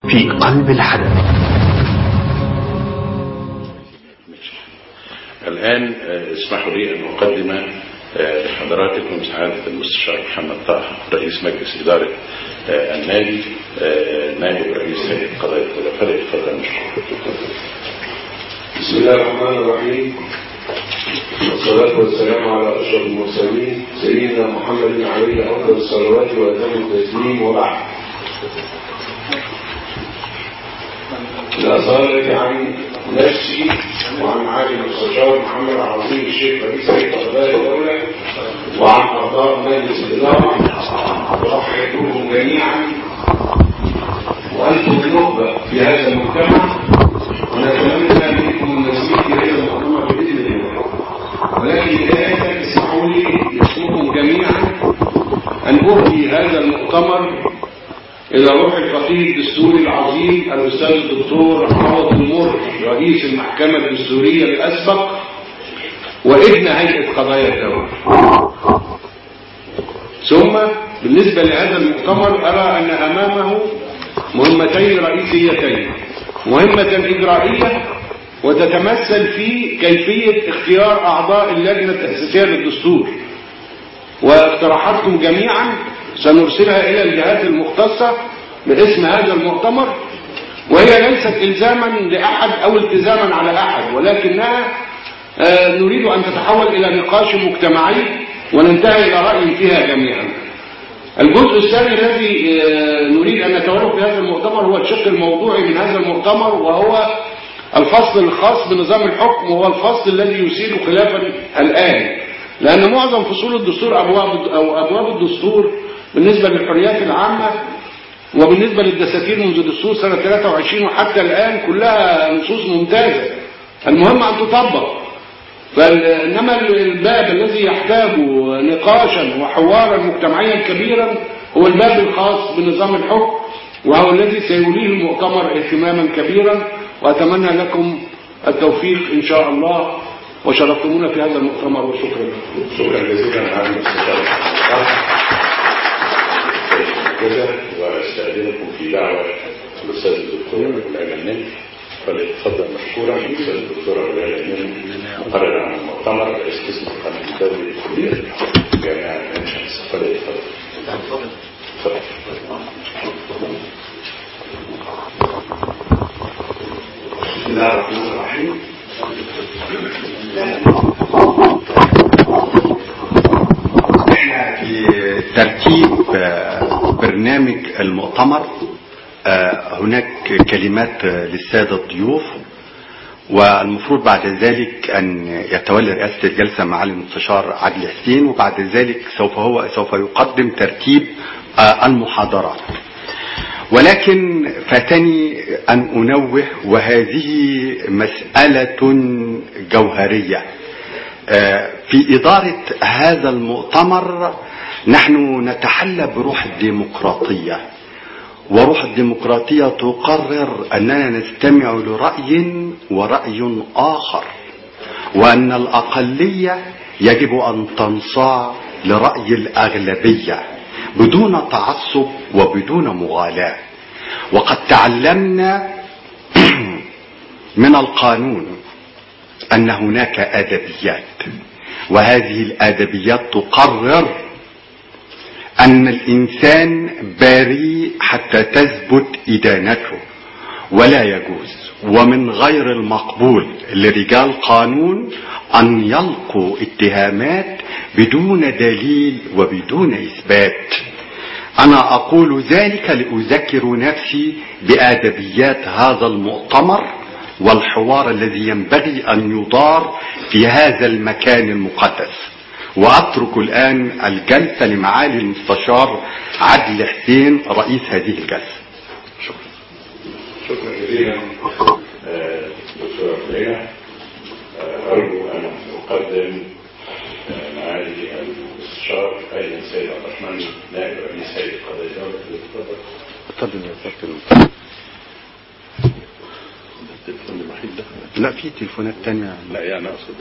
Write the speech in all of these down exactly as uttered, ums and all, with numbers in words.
في قلب الحدث. الآن اسمحوا لي أن أقدم لحضراتكم سعادة المستشار محمد طه رئيس مجلس إدارة النادي نائب رئيس هيئة قضايا الخلفاء. فليتفضل مشكور. بسم الله الرحمن الرحيم، والصلاة والسلام على أشرف المرسلين سيدنا محمد عليه أفضل الصلوات وأتم التسليم، وبعد. لأسألك عن نفسي وعن معالي المستشار محمد العظيم الشيخ رئيس هيئة قضايا الدولة وعن أعضاء مجلس الإدارة، وأحييكم جميعا وأنتم النخبة في هذا المجتمع، ونتمنى منكم النصيب في هذا المؤتمر بإذن الله. ولكن بداية اسمحوا لي باسمكم جميعا أن أهدي هذا المؤتمر إلى روح الفقيه الدستوري العظيم الأستاذ الدكتور عوض المر رئيس المحكمة الدستورية الأسبق وابن هيئة قضايا الدولة. ثم بالنسبة لهذا المؤتمر أرى أن أمامه مهمتين رئيسيتين، مهمة إجرائية وتتمثل في كيفية اختيار أعضاء اللجنة التأسيسية للدستور، واقتراحاتكم جميعا سنرسلها إلى الجهات المختصة باسم هذا المؤتمر، وهي ليست إلزاما لأحد أو التزاما على أحد، ولكنها نريد أن تتحول إلى نقاش مجتمعي وننتهي إلى رأي فيها جميعا. الجزء الثاني الذي نريد أن نتولى في هذا المؤتمر هو الشق الموضوعي من هذا المؤتمر، وهو الفصل الخاص بنظام الحكم، وهو الفصل الذي يثير خلافا الآن، لأن معظم فصول الدستور أبواب أو أبواب الدستور بالنسبة للحريات العامة وبالنسبة للدساتير منذ دستور سنة ثلاثة وعشرين وحتى الآن كلها نصوص ممتازة، المهم أن تطبق. فإنما الباب الذي يحتاج نقاشا وحوارا مجتمعيا كبيرا هو الباب الخاص بنظام الحكم، وهو الذي سيوليه المؤتمر اهتماما كبيرا، وأتمنى لكم التوفيق إن شاء الله، وشرفتمونا في هذا المؤتمر، وشكرا لكم. شكرا جزيلا على المستشار. واستأذنكم في دعوة الأستاذ الدكتور أبو النمر، فليتفضل مشكورا. الأستاذ الدكتور أبو النمر مقرر عن المؤتمر رئيس قسم القانون الدولي لكلية جامعة عين شمس، فليتفضل. تفضل. بسم الله الرحمن الرحيم. احنا في ترتيب برنامج المؤتمر هناك كلمات للسادة الضيوف، والمفروض بعد ذلك أن يتولى رئاسة الجلسة معالي المستشار عادل حسين، وبعد ذلك سوف هو سوف يقدم ترتيب المحاضرات. ولكن فاتني أن أنوه، وهذه مسألة جوهرية في إدارة هذا المؤتمر. نحن نتحلى بروح الديمقراطية، وروح الديمقراطية تقرر أننا نستمع لرأي ورأي آخر، وأن الأقلية يجب أن تنصاع لرأي الأغلبية بدون تعصب وبدون مغالاة. وقد تعلمنا من القانون أن هناك أدبيات، وهذه الأدبيات تقرر أن الإنسان بريء حتى تثبت إدانته، ولا يجوز ومن غير المقبول لرجال قانون أن يلقوا اتهامات بدون دليل وبدون إثبات. أنا أقول ذلك لأذكر نفسي بآدبيات هذا المؤتمر والحوار الذي ينبغي أن يدار في هذا المكان المقدس. وأترك الآن الجلسة لمعالي المستشار عادل حسين رئيس هذه الجلسة. شكرا. شكرا جزيلا دكتور فلينا. أرجو أن أقدم معالي المستشار أيضا السيد عبد الرحمن نائب رئيس هيئة قضايا الدولة. تفضل يا دكتور. التليفون الوحيد ده؟ لا، في تليفونات تانية. لا يعني أقصد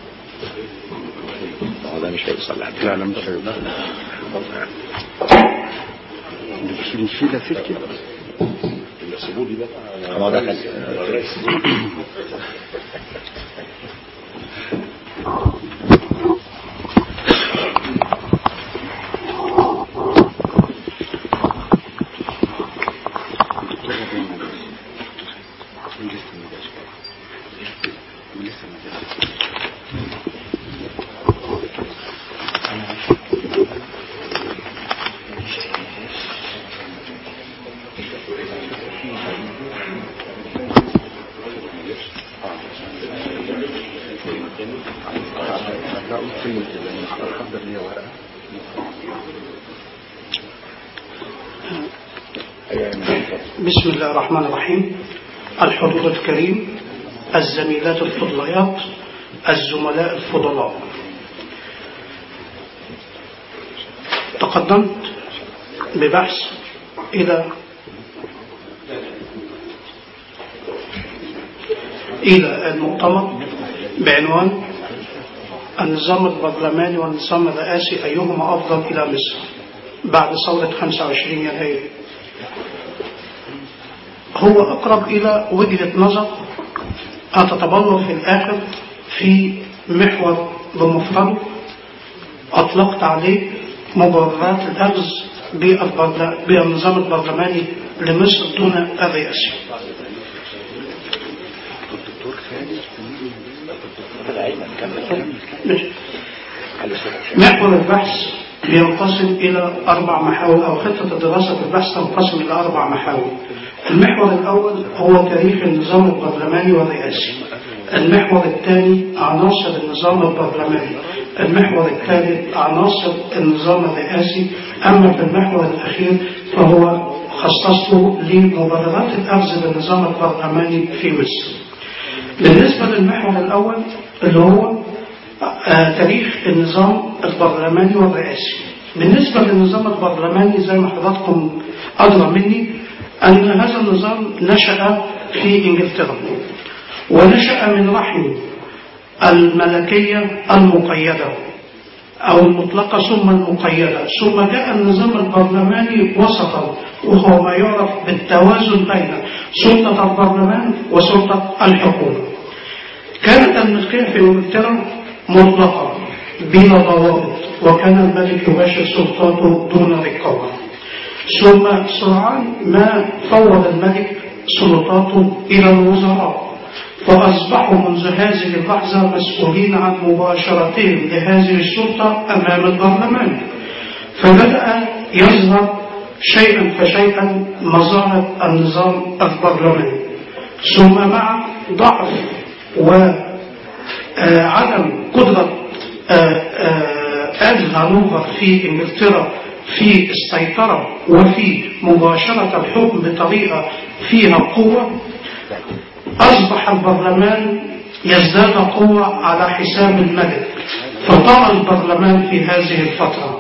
هذا مش هيوصل لحد. لا لا مش هيوصل. مش في لاسلكي. سيبوا لي بقى ما ده بسم الله الرحمن الرحيم. الحضور الكريم، الزميلات الفضليات، الزملاء الفضلاء، تقدمت ببحث إلى إلى المؤتمر بعنوان النظام البرلماني والنظام الرئاسي أيهما أفضل إلى مصر بعد ثورة خمسة وعشرين يناير. هو أقرب إلى وجهة نظر هتتبلور في الآخر في محور بمفرده أطلقت عليه مبررات الأخذ بالنظام البرلماني لمصر دون الرئاسي. محور البحث ينقسم إلى أربع محاور، أو خطة الدراسة في البحث تنقسم إلى أربع محاور. المحور الأول هو تاريخ النظام البرلماني والرئاسي. المحور الثاني عناصر النظام البرلماني. المحور الثالث عناصر النظام الرئاسي. أما في المحور الأخير فهو خصصته لمبررات الأخذ بالنظام البرلماني في مصر. بالنسبة للمحور الأول اللي هو آه تاريخ النظام البرلماني والرئاسي. بالنسبة للنظام البرلماني زي ما حضراتكم أدرى مني أن هذا النظام نشأ في إنجلترا، ونشأ من رحم الملكية المقيدة أو المطلقة ثم المقيدة، ثم جاء النظام البرلماني وسطا، وهو ما يعرف بالتوازن بين سلطة البرلمان وسلطة الحكومة. كانت الملكية في إنجلترا مطلقة بلا ضوابط، وكان الملك يباشر سلطاته دون رقابة. ثم سرعان ما فوض الملك سلطاته إلى الوزراء، فأصبحوا منذ هذه اللحظة مسؤولين عن مباشرتهم لهذه السلطة أمام البرلمان. فبدأ يظهر شيئا فشيئا مظاهر النظام البرلماني. ثم مع ضعف وعدم قدرة آل هانوفر في إنجلترا في السيطرة وفي مباشرة الحكم بطريقة فيها قوة، أصبح البرلمان يزداد قوة على حساب الملك، فطال البرلمان في هذه الفترة.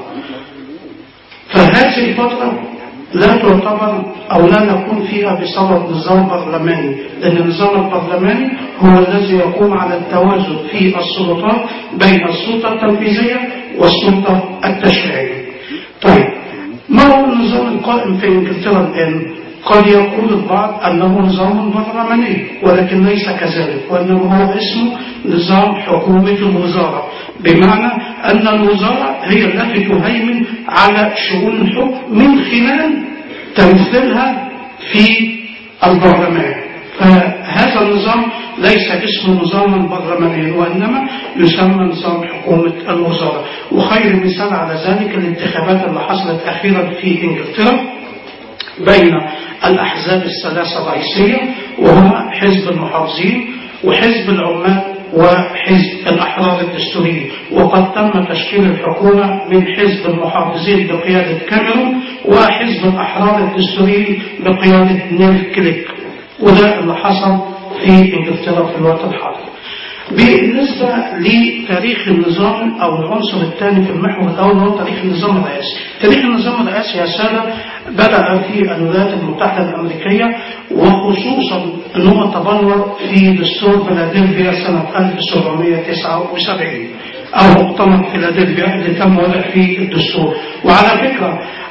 فهذه الفترة لا تعتبر أو لا نكون فيها بصدد نظام برلماني، لأن النظام البرلماني هو الذي يقوم على التوازن في السلطات بين السلطة التنفيذية والسلطة التشريعية. طيب، ما هو النظام القائم في إنجلترا الآن؟ قد يقول البعض أنه نظام برلماني، ولكن ليس كذلك، وإنما هو اسمه نظام حكومة الوزارة، بمعنى أن الوزارة هي التي تهيمن على شؤون الحكم من خلال تمثيلها في البرلمان. فهذا النظام ليس اسمه نظاما برلمانيا، وإنما يسمى نظام حكومة الوزارة. وخير مثال على ذلك الانتخابات اللي حصلت أخيرا في إنجلترا بين الأحزاب الثلاثة الرئيسية، وهما حزب المحافظين وحزب العمال وحزب الأحرار الدستوريين. وقد تم تشكيل الحكومة من حزب المحافظين بقيادة كاميرون وحزب الأحرار الدستوريين بقيادة نيل كليك. وده اللي حصل في إنجلترا في الوقت الحاضر. بالنسبة لتاريخ النظام أو العنصر الثاني في المحور الأول هو تاريخ النظام الرئاسي. تاريخ النظام الرئاسي يا سادة بدأ في الولايات المتحدة الأمريكية، وخصوصا أنه تبلور في دستور فيلادلفيا سنة ألف وسبعمائة وتسعة وسبعين أو مؤتمر فيلادلفيا اللي تم وضع فيه الدستور. وعلى فكرة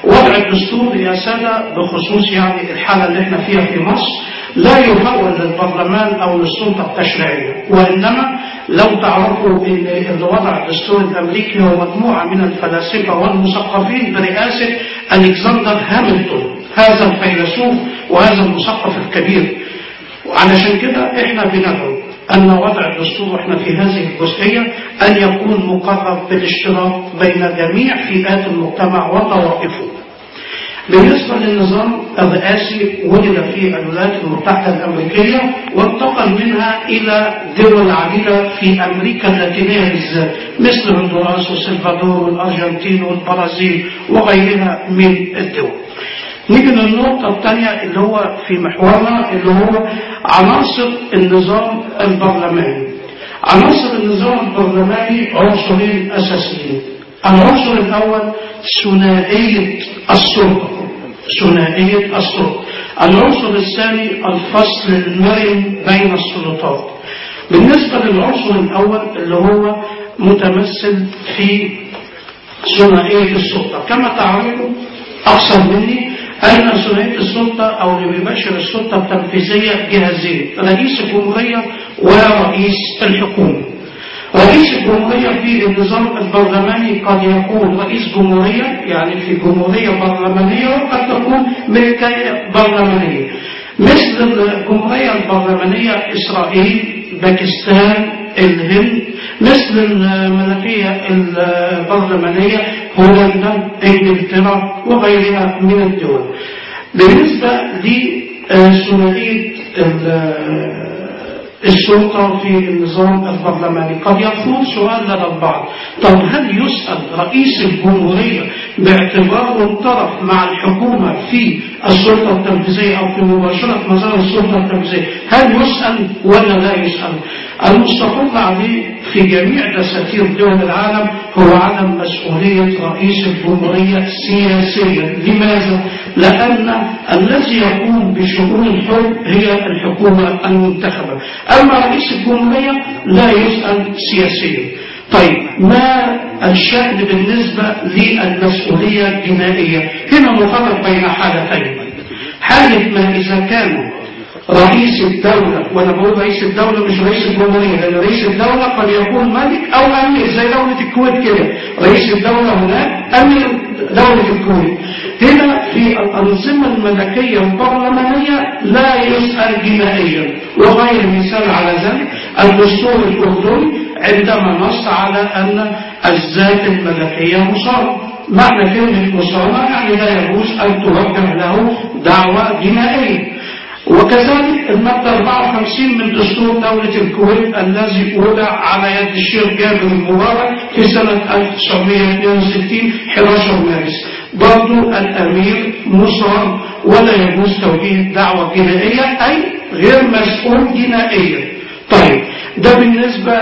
وضع الدستور يا سادة بخصوص يعني الحالة اللي احنا فيها في مصر لا يفوض للبرلمان أو للسلطة التشريعية، وإنما لو تعرفوا إن اللي وضع الدستور الأمريكي هو مجموعة من الفلاسفة والمثقفين برئاسة ألكسندر هاملتون، هذا الفيلسوف وهذا المثقف الكبير. وعلشان كده احنا بندعو أن وضع الدستور احنا في هذه الجزئية أن يكون مقرر بالاشتراك بين جميع فئات المجتمع وطوائفه. بالنسبة للنظام الرئاسي وجد في الولايات المتحدة الأمريكية وانتقل منها إلى دول عديدة في أمريكا اللاتينية بالذات مثل هندوراس وسلفادور والأرجنتين والبرازيل وغيرها من الدول. نيجي للنقطة الثانية اللي هو في محورنا اللي هو عناصر النظام البرلماني. عناصر النظام البرلماني عنصرين أساسيين. العنصر الأول ثنائية السلطة، ثنائية السلطة. العنصر الثاني الفصل المرن بين السلطات. بالنسبة للعنصر الأول اللي هو متمثل في ثنائية السلطة، كما تعلمون أكثر مني أن ثنائية السلطة أو اللي بيباشر السلطة التنفيذية جهازين، رئيس الجمهورية ورئيس الحكومة. رئيس الجمهورية في النظام البرلماني قد يكون رئيس جمهورية يعني في جمهورية برلمانية، وقد تكون ملكية برلمانية مثل الجمهورية البرلمانية إسرائيل، باكستان، الهند، مثل الملكية البرلمانية هولندا، انجلترا وغيرها من الدول. بالنسبة لثنائية السلطة في النظام البرلماني قد يكون سؤال لدى البعض، طب هل يسأل رئيس الجمهورية باعتباره طرف مع الحكومة في السلطة التنفيذية أو في مباشرة مظاهر السلطة التنفيذية، هل يسأل ولا لا يسأل؟ المستقر عليه في جميع دساتير دول العالم هو عدم مسؤولية رئيس الجمهورية سياسيا. لماذا؟ لأن الذي يقوم بشؤون الحكم هي الحكومة المنتخبة، أما رئيس الجمهورية لا يسأل سياسيا. طيب ما الشأن بالنسبة للمسؤولية الجنائية؟ هنا نفرق بين حالتين. حالة ما إذا كان رئيس الدولة، وأنا بقول رئيس الدولة مش رئيس الجمهورية، لأن رئيس الدولة قد يكون ملك أو أمير زي دولة الكويت كده، رئيس الدولة هناك أمير دولة الكويت. هنا في الأنظمة الملكية والبرلمانية لا يسأل جنائيا، وغير مثال على ذلك الدستور الأردني عندما نص على أن الذات الملكية مصارة. معنى كلمة مصارة يعني لا يجوز أن توجه له دعوة جنائية. وكذلك المادة أربعة وخمسين من دستور دولة الكويت الذي وضع على يد الشيخ جابر المبارك في سنة ألف وتسعمائة واثنين وستين أحد عشر مارس، برضو الأمير مصار ولا يجوز توجيه دعوة جنائية أي غير مسؤول جنائيا. طيب ده بالنسبة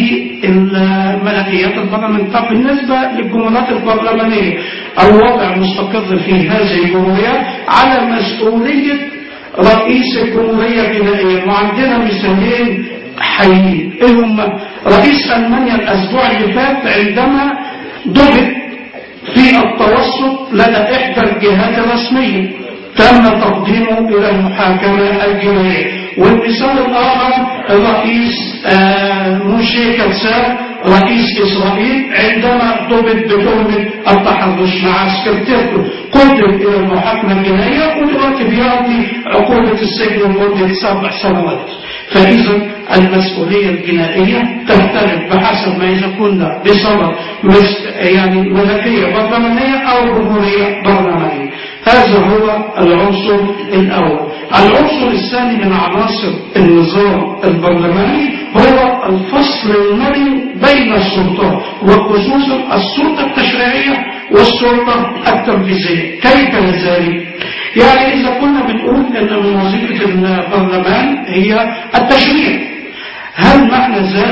للملكيات البرلمانية. طب بالنسبة للجمهوريات البرلمانية الوضع مستقر في هذه الجمهوريات على مسؤولية رئيس الجمهورية جنائيا، وعندنا مثالين حيين. ايه هم؟ رئيس ألمانيا الأسبوع اللي فات عندما ضبط في التوسط لدى إحدى الجهات الرسمية تم تقديمه إلى المحاكمة الجنائية. والمثال الآخر الرئيس موشي كاتساب رئيس إسرائيل عندما ضبط بتهمة التحرش مع سكرتيرته قدم إلى المحاكمة الجنائية ودلوقتي بيعطي عقوبة السجن لمدة سبع سنوات. فإذا المسؤولية الجنائية تختلف بحسب ما إذا كنا بصدد يعني ملكية برلمانية أو جمهورية برلمانية. هذا هو العنصر الأول. العنصر الثاني من عناصر النظام البرلماني هو الفصل المرن بين السلطات، وخصوصا السلطة التشريعية والسلطة التنفيذية. كيف ذلك؟ يعني إذا كنا بنقول أن من وظيفة البرلمان هي التشريع، هل معنى ذلك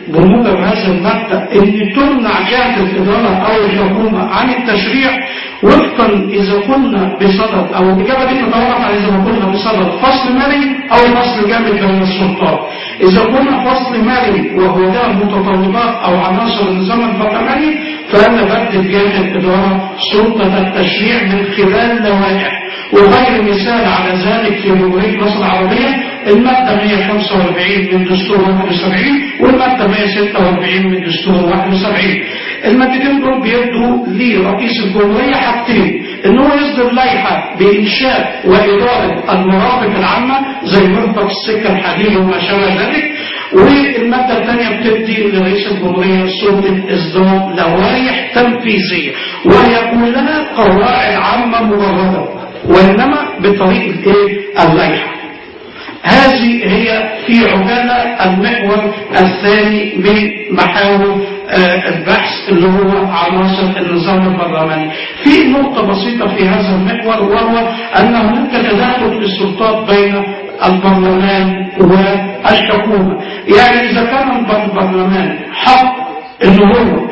بموجب هذا المبدأ ان تمنع جهة الإدارة او الحكومة عن التشريع وفقا اذا كنا بصدد، او الاجابة دي تتوقف على اذا كنا بصدد فصل مرن او فصل جامد بين السلطات. اذا كنا فصل مرن وهو ده متطلبات او عناصر النظام البرلماني فانا بدي جهة الإدارة سلطة التشريع من خلال لوائح، وغير مثال على ذلك في جمهورية مصر العربية المادة مئة وخمسة وأربعين من دستور واحد وسبعين والمادة مئة وستة وأربعين من دستور واحد وسبعين. المادتين دول بيدوا لرئيس الجمهورية حاجتين، ان هو يصدر لائحة بإنشاء وإدارة المرافق العامة زي مرفق السكة الحديد وما شابه ذلك، والمادة الثانية بتدي لرئيس الجمهورية سلطة إصدار لوائح تنفيذية ويكون لها قواعد عامة مجردة وإنما بطريقة إيه؟ اللائحة. هذه هي في عجالة المحور الثاني من محاور البحث اللي هو عناصر النظام البرلماني. في نقطة بسيطة في هذا المحور وهو أن هناك تداخل في السلطات بين البرلمان والحكومة. يعني إذا كان البرلمان حق إنه هو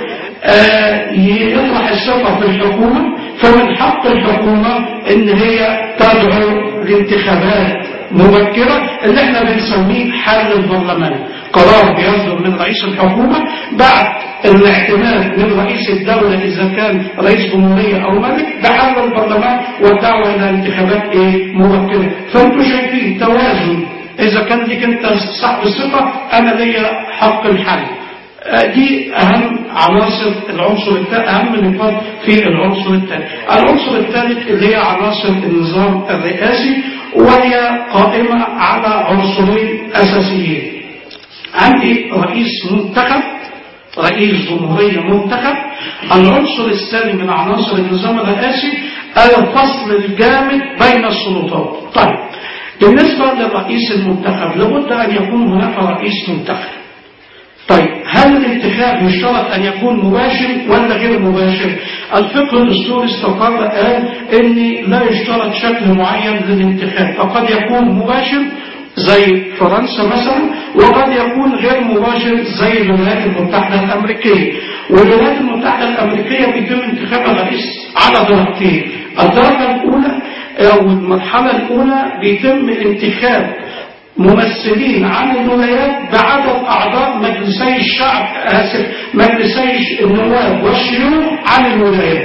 يطرح الثقة في الحكومة فمن حق الحكومة إن هي تدعو لانتخابات مبكرة اللي احنا بنسميه حل البرلمان، قرار بيصدر من رئيس الحكومة بعد الاعتماد من رئيس الدولة إذا كان رئيس جمهورية أو ملك بحل البرلمان والدعوة إلى انتخابات ايه مبكرة. فانتوا شايفين توازن، إذا كان لك أنت صاحب الثقة أنا ليا حق الحل. دي أهم عناصر العنصر الثالث، أهم نقاط في العنصر الثالث. العنصر الثالث اللي هي عناصر النظام الرئاسي وهي قائمة على عنصرين أساسيين. عندي رئيس منتخب، رئيس جمهورية منتخب. العنصر الثاني من عناصر النظام الرئاسي الفصل الجامد بين السلطات. طيب بالنسبة للرئيس المنتخب لابد أن يكون هناك رئيس منتخب. طيب هل الانتخاب يشترط أن يكون مباشر ولا غير مباشر؟ الفقه الدستوري استقر قال إن لا يشترط شكل معين للانتخاب، فقد يكون مباشر زي فرنسا مثلا وقد يكون غير مباشر زي الولايات المتحدة الأمريكية. والولايات المتحدة الأمريكية بيتم انتخاب الرئيس على درجتين، الدرجة الأولى أو المرحلة الأولى بيتم انتخاب ممثلين عن الولايات بعدد أعضاء مجلسي الشعب آسف مجلسي النواب والشيوخ عن الولايات،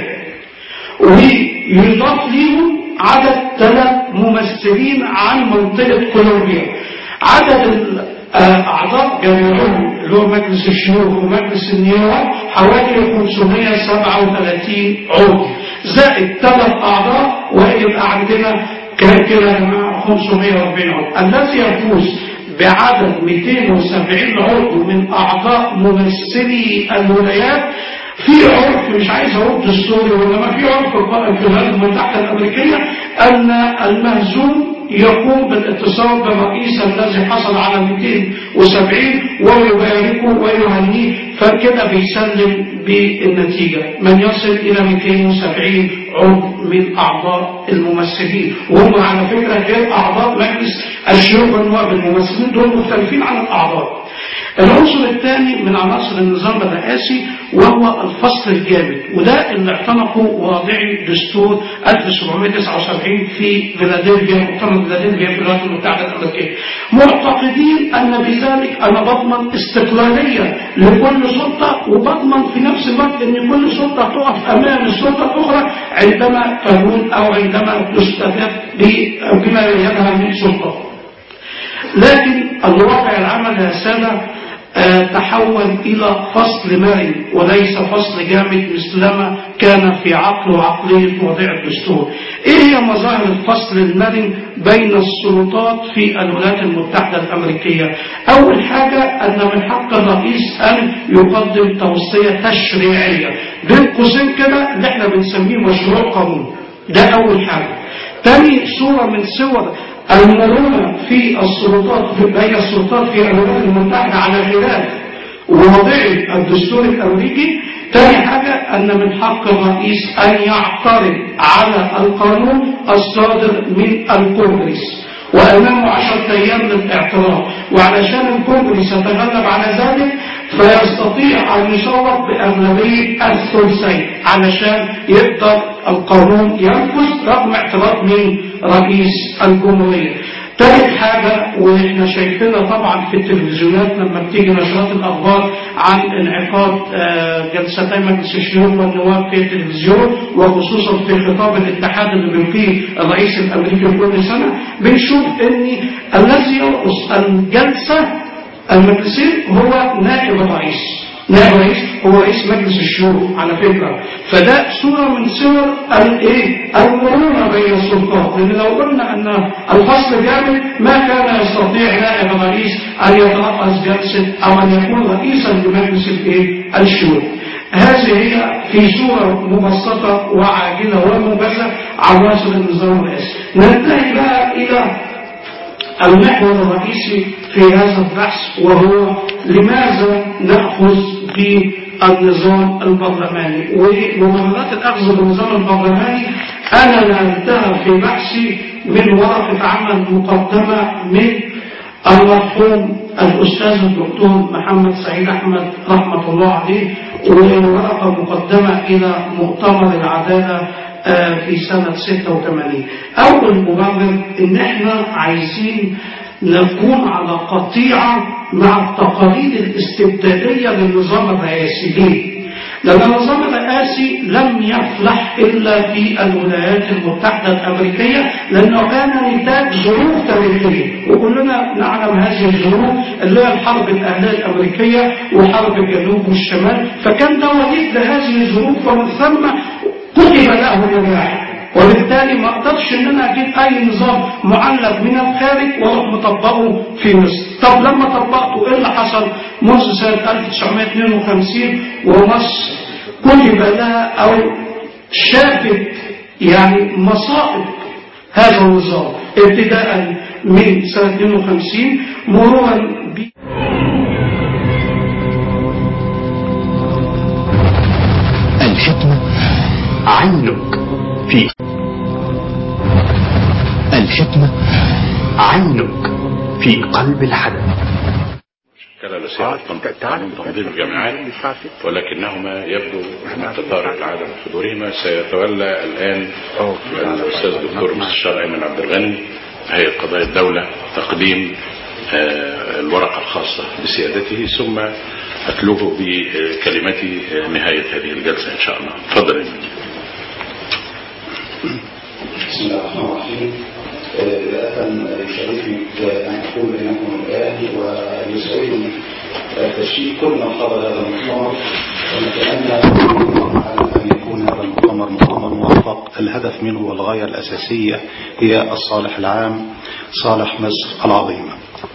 ويضاف لهم عدد ثلاث ممثلين عن منطقة كولومبيا. عدد الأعضاء جميعهم اللي هو مجلس الشيوخ ومجلس النواب حوالي خمسمئة وسبعة وثلاثين عضو زائد ثلاث أعضاء ويبقى عندنا كان كده يا جماعة خمسمئة وأربعين عضو. الذي يفوز بعدد مئتين وسبعين عضو من أعضاء ممثلي الولايات في عرف مش عايز اقول دستوري وانما في عرف في الولايات المتحدة الأمريكية أن المهزوم يقوم بالاتصال بالرئيس الذي حصل على مئتين وسبعين ويباركه ويهنيه، فكده بيسلم بالنتيجة من يصل إلى مئتين وسبعين عضو من أعضاء الممثلين، وهم على فكرة غير أعضاء مجلس الشيوخ والنواب. الممثلين دول مختلفين عن الأعضاء. العنصر الثاني من عناصر النظام الرئاسي وهو الفصل الجامد، وده اللي اعتنقه واضعي دستور ألف وسبعمئة وتسعة وسبعين في فيلادلفيا، مؤتمر فيلادلفيا في الولايات المتحدة الأمريكية، معتقدين أن بذلك أنا بضمن استقلالية لكل سلطة وبضمن في نفس الوقت أن كل سلطة تقف أمام السلطة الأخرى عندما تكون أو عندما تستفاد بما يدها من سلطة. لكن الواقع العمل يا سادة تحول إلى فصل مرن وليس فصل جامد مثلما كان في عقل وعقلية وضع الدستور. إيه هي مظاهر الفصل المرن بين السلطات في الولايات المتحدة الأمريكية؟ أول حاجة أن من حق الرئيس أن يقدم توصية تشريعية بين قوسين كده اللي احنا بنسميه مشروع قانون، ده أول حاجة. تاني صورة من صور المرونة في السلطات في بين السلطات في الولايات المتحدة على خلاف وضع الدستور الأمريكي. ثاني حاجة أن من حق الرئيس أن يعترض على القانون الصادر من الكونغرس وأمامه عشرة أيام للاعتراض، وعلشان الكونغرس يتغلب على ذلك فيستطيع أن يصوت بأغلبية الثلثين علشان يقدر القانون ينفذ رغم اعتراض من رئيس الجمهورية. ثالث حاجة، واحنا شايفينها طبعا في التلفزيونات لما بتيجي نشرات الأخبار عن انعقاد جلستي مجلس الشيوخ والنواب في التلفزيون، وخصوصا في خطاب الاتحاد اللي بيلقيه الرئيس الأمريكي كل سنة، بنشوف ان الذي يرأس الجلسة المجلسين هو نائب الرئيس. نائب الرئيس هو رئيس مجلس الشيوخ على فكرة. فده صورة من صور الايه المرونة بين السلطات، لأن لو قلنا أن الفصل جامد ما كان يستطيع نائب الرئيس أن يترأس جلسة أو أن يكون رئيسا لمجلس الايه الشيوخ. هذه هي في صورة مبسطة وعاجلة وموجزة عناصر النظام الرئاسي. ننتهي بقى إلى المحور الرئيسي في هذا البحث، وهو لماذا نأخذ بالنظام البرلماني. ومبررات الأخذ بالنظام البرلماني أنا نالتها في بحثي من ورقة عمل مقدمة من المرحوم الأستاذ الدكتور محمد سعيد أحمد رحمة الله عليه، وورقة مقدمة إلى مؤتمر العدالة في سنة ستة وثمانين. أول مبرر إن إحنا عايزين نكون على قطيعة مع التقاليد الاستبدادية للنظام الرئاسي. ليه؟ لأن النظام الرئاسي لم يفلح إلا في الولايات المتحدة الأمريكية، لأنه كان نتاج ظروف تاريخية، وكلنا نعلم هذه الظروف اللي هي الحرب الأهلية الأمريكية وحرب الجنوب والشمال. فكان ده وليد لهذه الظروف، ومن ثم كتب له نجاح. وبالتالي ما اقدرش ان انا اجيب اي نظام معلق من الخارج واروح مطبقه في مصر. طب لما طبقته ايه اللي حصل؟ منذ سنة ألف وتسعمائة واثنين وخمسين ومصر كتب لها او شافت يعني مصائب هذا النظام ابتداء من سنة اثنين وخمسين مرورا ب الحكمة عنك في الحكمة عنك في قلب الحدث. شكل لسياسة تنظيم الجامعات، ولكنهما يبدو من تطارق العدم حضورهما. سيتولى الآن الأستاذ الدكتور مستشار أيمن عبد الغني هيئة قضايا الدولة تقديم الورقة الخاصة بسيادته، ثم أتلوه بكلمتي نهاية هذه الجلسة إن شاء الله. تفضل. بسم الله الرحمن الرحيم. بداية يشرفني أن أقول لكم الآن ويسعدني تشريف كل من حضر هذا المؤتمر، ونتمنى أن يكون هذا المؤتمر مؤتمر موفق. الهدف منه والغاية الأساسية هي الصالح العام، صالح مصر العظيمة.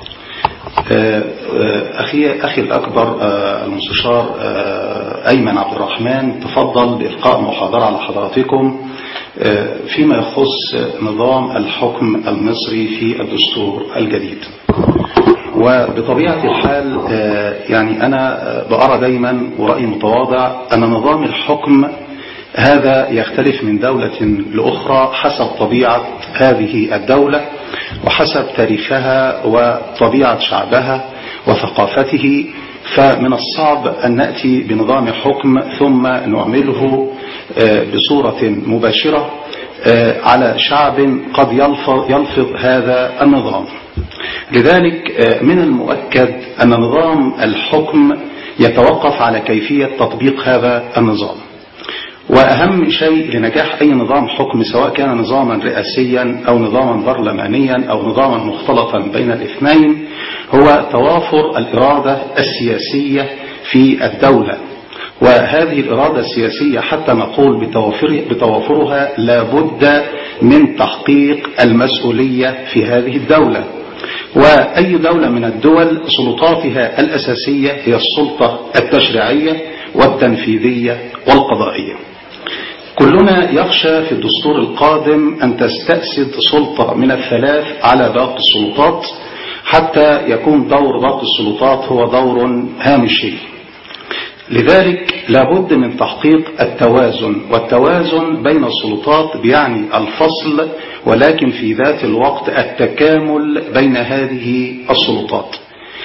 أخي أخي الأكبر المستشار أيمن عبد الرحمن تفضل بإلقاء محاضرة على حضراتكم فيما يخص نظام الحكم المصري في الدستور الجديد. وبطبيعة الحال يعني أنا بأرى دايما ورأي متواضع أن نظام الحكم هذا يختلف من دولة لأخرى حسب طبيعة هذه الدولة وحسب تاريخها وطبيعة شعبها وثقافته. فمن الصعب أن نأتي بنظام حكم ثم نعمله بصورة مباشرة على شعب قد يلفظ هذا النظام. لذلك من المؤكد أن نظام الحكم يتوقف على كيفية تطبيق هذا النظام. وأهم شيء لنجاح أي نظام حكم سواء كان نظاما رئاسيا أو نظاما برلمانيا أو نظاما مختلطا بين الاثنين هو توافر الإرادة السياسية في الدولة. وهذه الإرادة السياسية حتى نقول بتوافر بتوافرها لابد من تحقيق المسؤولية في هذه الدولة. وأي دولة من الدول سلطاتها الأساسية هي السلطة التشريعية والتنفيذية والقضائية. كلنا يخشى في الدستور القادم أن تستأسد سلطة من الثلاث على باقي السلطات حتى يكون دور باقي السلطات هو دور هامشي. لذلك لابد من تحقيق التوازن، والتوازن بين السلطات بيعني الفصل ولكن في ذات الوقت التكامل بين هذه السلطات.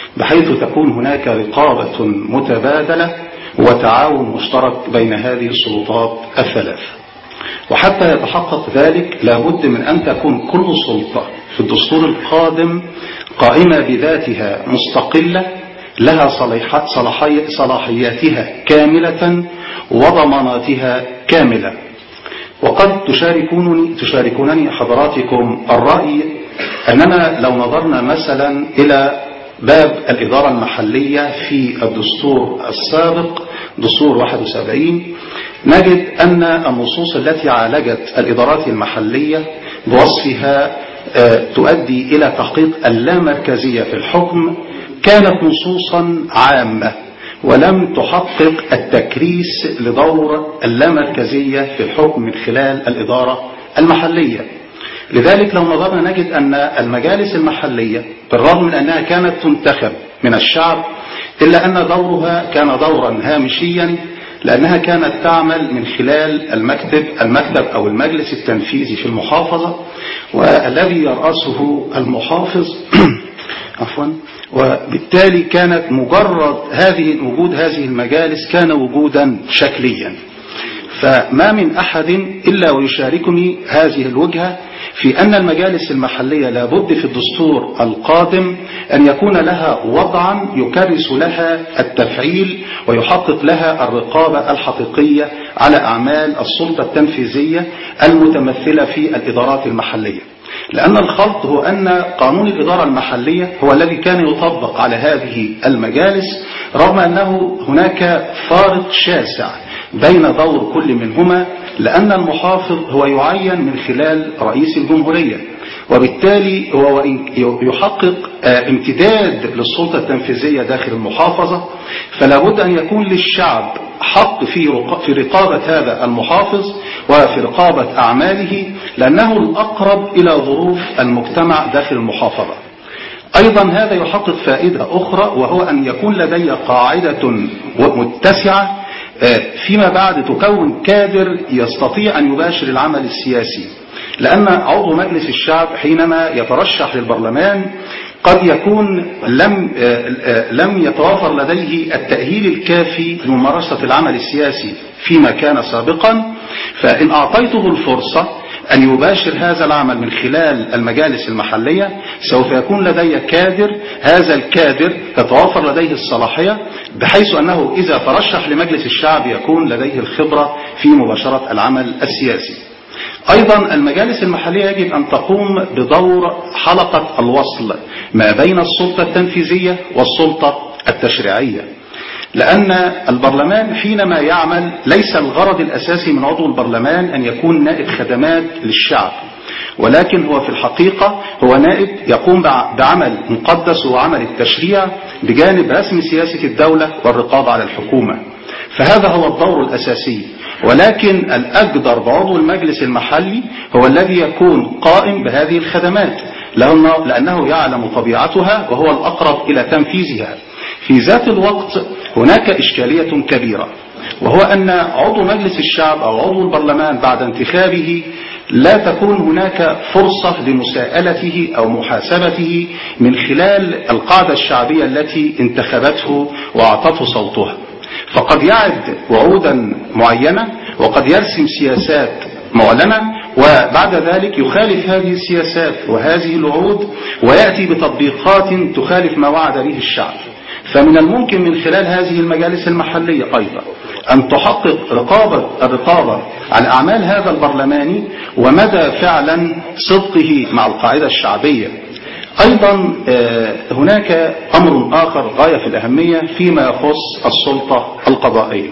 بحيث تكون هناك رقابة متبادلة وتعاون مشترك بين هذه السلطات الثلاث. وحتى يتحقق ذلك لابد من أن تكون كل سلطة في الدستور القادم قائمة بذاتها مستقلة، لها صلاحياتها كاملة وضماناتها كاملة. وقد تشاركونني, تشاركونني حضراتكم الرأي أننا لو نظرنا مثلا إلى باب الإدارة المحلية في الدستور السابق دستور واحد وسبعين، نجد أن النصوص التي عالجت الإدارات المحلية بوصفها تؤدي إلى تحقيق اللامركزية في الحكم كانت نصوصا عامة، ولم تحقق التكريس لدور اللامركزية في الحكم من خلال الإدارة المحلية. لذلك لو نظرنا نجد أن المجالس المحلية بالرغم من أنها كانت تنتخب من الشعب إلا أن دورها كان دورا هامشيا، لأنها كانت تعمل من خلال المكتب المكتب أو المجلس التنفيذي في المحافظة، والذي يرأسه المحافظ عفوا. وبالتالي كانت مجرد هذه وجود هذه المجالس كان وجودا شكليا، فما من أحد إلا ويشاركني هذه الوجهة في أن المجالس المحلية لابد في الدستور القادم أن يكون لها وضعا يكرس لها التفعيل ويحقق لها الرقابة الحقيقية على أعمال السلطة التنفيذية المتمثلة في الإدارات المحلية. لأن الخلط هو أن قانون الإدارة المحلية هو الذي كان يطبق على هذه المجالس، رغم أنه هناك فارق شاسع بين دور كل منهما، لأن المحافظ هو يعين من خلال رئيس الجمهورية، وبالتالي هو يحقق امتداد للسلطة التنفيذية داخل المحافظة، فلا بد أن يكون للشعب حق في رقابة هذا المحافظ وفي رقابة أعماله، لأنه الأقرب إلى ظروف المجتمع داخل المحافظة. أيضا هذا يحقق فائدة أخرى، وهو أن يكون لدي قاعدة متسعة فيما بعد تكون كادر يستطيع أن يباشر العمل السياسي، لأن عضو مجلس الشعب حينما يترشح للبرلمان قد يكون لم لم يتوافر لديه التأهيل الكافي لممارسة العمل السياسي فيما كان سابقا، فإن أعطيته الفرصة أن يباشر هذا العمل من خلال المجالس المحلية سوف يكون لدي كادر، هذا الكادر تتوافر لديه الصلاحية بحيث أنه إذا ترشح لمجلس الشعب يكون لديه الخبرة في مباشرة العمل السياسي. أيضا المجالس المحلية يجب أن تقوم بدور حلقة الوصل ما بين السلطة التنفيذية والسلطة التشريعية، لأن البرلمان حينما يعمل ليس الغرض الأساسي من عضو البرلمان أن يكون نائب خدمات للشعب، ولكن هو في الحقيقة هو نائب يقوم بعمل مقدس وعمل التشريع بجانب رسم سياسة الدولة والرقابة على الحكومة، فهذا هو الدور الأساسي. ولكن الأقدر بعضو المجلس المحلي هو الذي يكون قائم بهذه الخدمات، لأنه يعلم طبيعتها وهو الأقرب إلى تنفيذها. في ذات الوقت هناك إشكالية كبيرة، وهو أن عضو مجلس الشعب أو عضو البرلمان بعد انتخابه لا تكون هناك فرصة لمساءلته أو محاسبته من خلال القاعدة الشعبية التي انتخبته وأعطته صوتها، فقد يعد وعودا معينة وقد يرسم سياسات معلنة، وبعد ذلك يخالف هذه السياسات وهذه الوعود ويأتي بتطبيقات تخالف ما وعد به الشعب. فمن الممكن من خلال هذه المجالس المحلية أيضا أن تحقق رقابة الرقابة على أعمال هذا البرلماني ومدى فعلا صدقه مع القاعدة الشعبية. أيضا هناك أمر آخر غاية في الأهمية فيما يخص السلطة القضائية.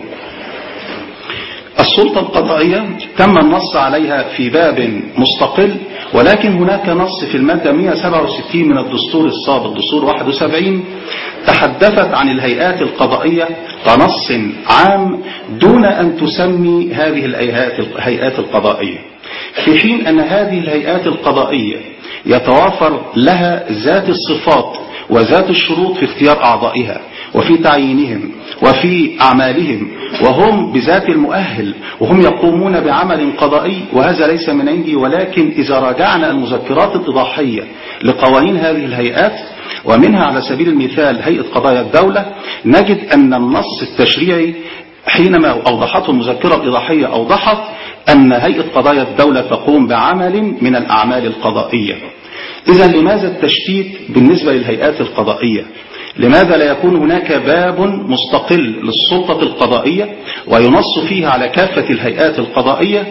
السلطة القضائية تم النص عليها في باب مستقل، ولكن هناك نص في المادة مئة وسبعة وستين من الدستور السابق دستور واحد وسبعين تحدثت عن الهيئات القضائية كنص عام دون أن تسمي هذه الهيئات القضائية، في حين أن هذه الهيئات القضائية يتوافر لها ذات الصفات وذات الشروط في اختيار أعضائها وفي تعيينهم وفي أعمالهم، وهم بذات المؤهل وهم يقومون بعمل قضائي. وهذا ليس من عندي، ولكن إذا راجعنا المذكرات الإيضاحية لقوانين هذه الهيئات ومنها على سبيل المثال هيئة قضايا الدولة، نجد أن النص التشريعي حينما أوضحته المذكرة الإيضاحية أوضحت أن هيئة قضايا الدولة تقوم بعمل من الأعمال القضائية. إذا لماذا التشتيت بالنسبة للهيئات القضائية؟ لماذا لا يكون هناك باب مستقل للسلطة القضائية وينص فيه على كافة الهيئات القضائية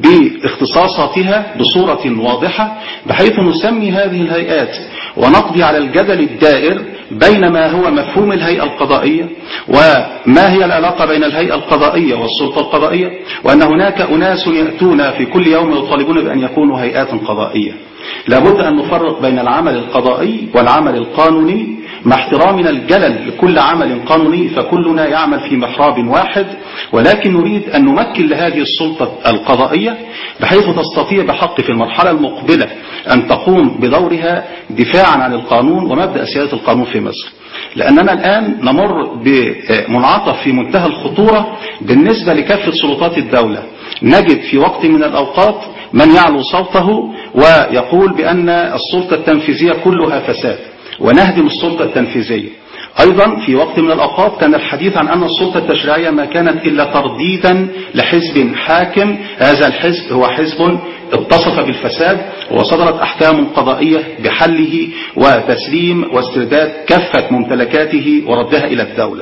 باختصاصاتها بصورة واضحة، بحيث نسمي هذه الهيئات ونقضي على الجدل الدائر بين ما هو مفهوم الهيئة القضائية وما هي العلاقة بين الهيئة القضائية والسلطة القضائية، وأن هناك أناس يأتون في كل يوم يطالبون بأن يكونوا هيئات قضائية. لابد أن نفرق بين العمل القضائي والعمل القانوني، مع احترامنا الجلل لكل عمل قانوني، فكلنا يعمل في محراب واحد، ولكن نريد أن نمكن لهذه السلطة القضائية بحيث تستطيع بحق في المرحلة المقبلة أن تقوم بدورها دفاعا عن القانون ومبدأ سيادة القانون في مصر. لأننا الآن نمر بمنعطف في منتهى الخطورة بالنسبة لكافة سلطات الدولة. نجد في وقت من الأوقات من يعلو صوته ويقول بأن السلطة التنفيذية كلها فساد ونهدم السلطة التنفيذية. أيضا في وقت من الأوقات كان الحديث عن أن السلطة التشريعية ما كانت إلا ترديدا لحزب حاكم، هذا الحزب هو حزب اتصف بالفساد وصدرت أحكام قضائية بحله وتسليم واسترداد كافة ممتلكاته وردها إلى الدولة.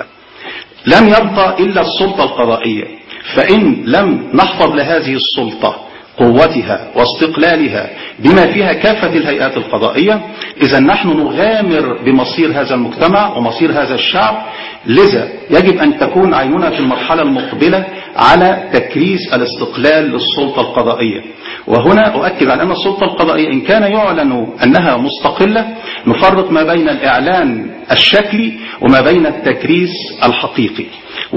لم يبقى إلا السلطة القضائية، فإن لم نحفظ لهذه السلطة قوتها واستقلالها بما فيها كافة الهيئات القضائية، إذا نحن نغامر بمصير هذا المجتمع ومصير هذا الشعب. لذا يجب أن تكون عيننا في المرحلة المقبلة على تكريس الاستقلال للسلطة القضائية. وهنا أؤكد على أن السلطة القضائية إن كان يعلن أنها مستقلة، نفرق ما بين الإعلان الشكلي وما بين التكريس الحقيقي.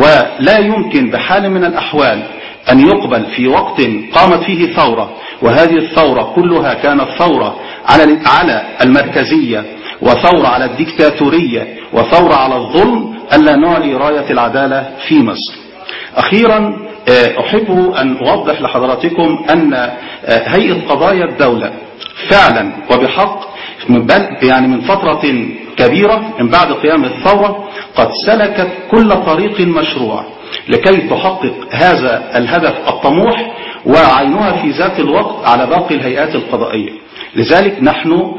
ولا يمكن بحال من الأحوال أن يقبل في وقت قامت فيه ثورة، وهذه الثورة كلها كانت ثورة على على المركزية وثورة على الديكتاتورية وثورة على الظلم، ألا نعلي راية العدالة في مصر. أخيرا أحب أن أوضح لحضراتكم أن هيئة قضايا الدولة فعلا وبحق بل يعني من فترة كبيرة من بعد قيام الثورة قد سلكت كل طريق مشروع لكي تحقق هذا الهدف الطموح، وعينها في ذات الوقت على باقي الهيئات القضائية. لذلك نحن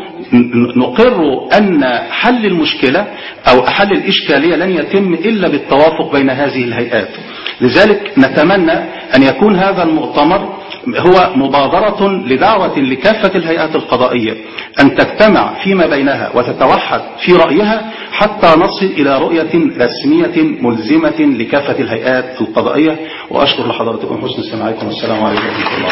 نقر أن حل المشكلة أو حل الإشكالية لن يتم إلا بالتوافق بين هذه الهيئات. لذلك نتمنى أن يكون هذا المؤتمر هو مبادرة لدعوة لكافة الهيئات القضائية أن تجتمع فيما بينها وتتوحد في رأيها حتى نصل إلى رؤية رسمية ملزمة لكافة الهيئات القضائية. وأشكر لحضراتكم حسن استماعكم، والسلام عليكم ورحمة الله.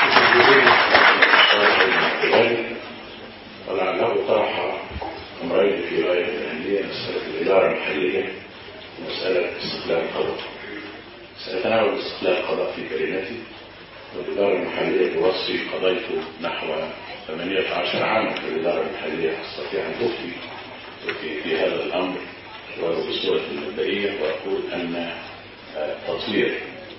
ولعله طرح أمرين في غاية الأهمية، مسألة الإدارة المحلية ومسألة استقلال القضاء. سأتناول استقلال القضاء في كلمتي، والإدارة المحلية توصي قضيت نحو ثمانية عشر عاما في الإدارة المحلية، أستطيع أن تفتي في, في هذا الأمر وبصورة مبدئية، وأقول أن تطوير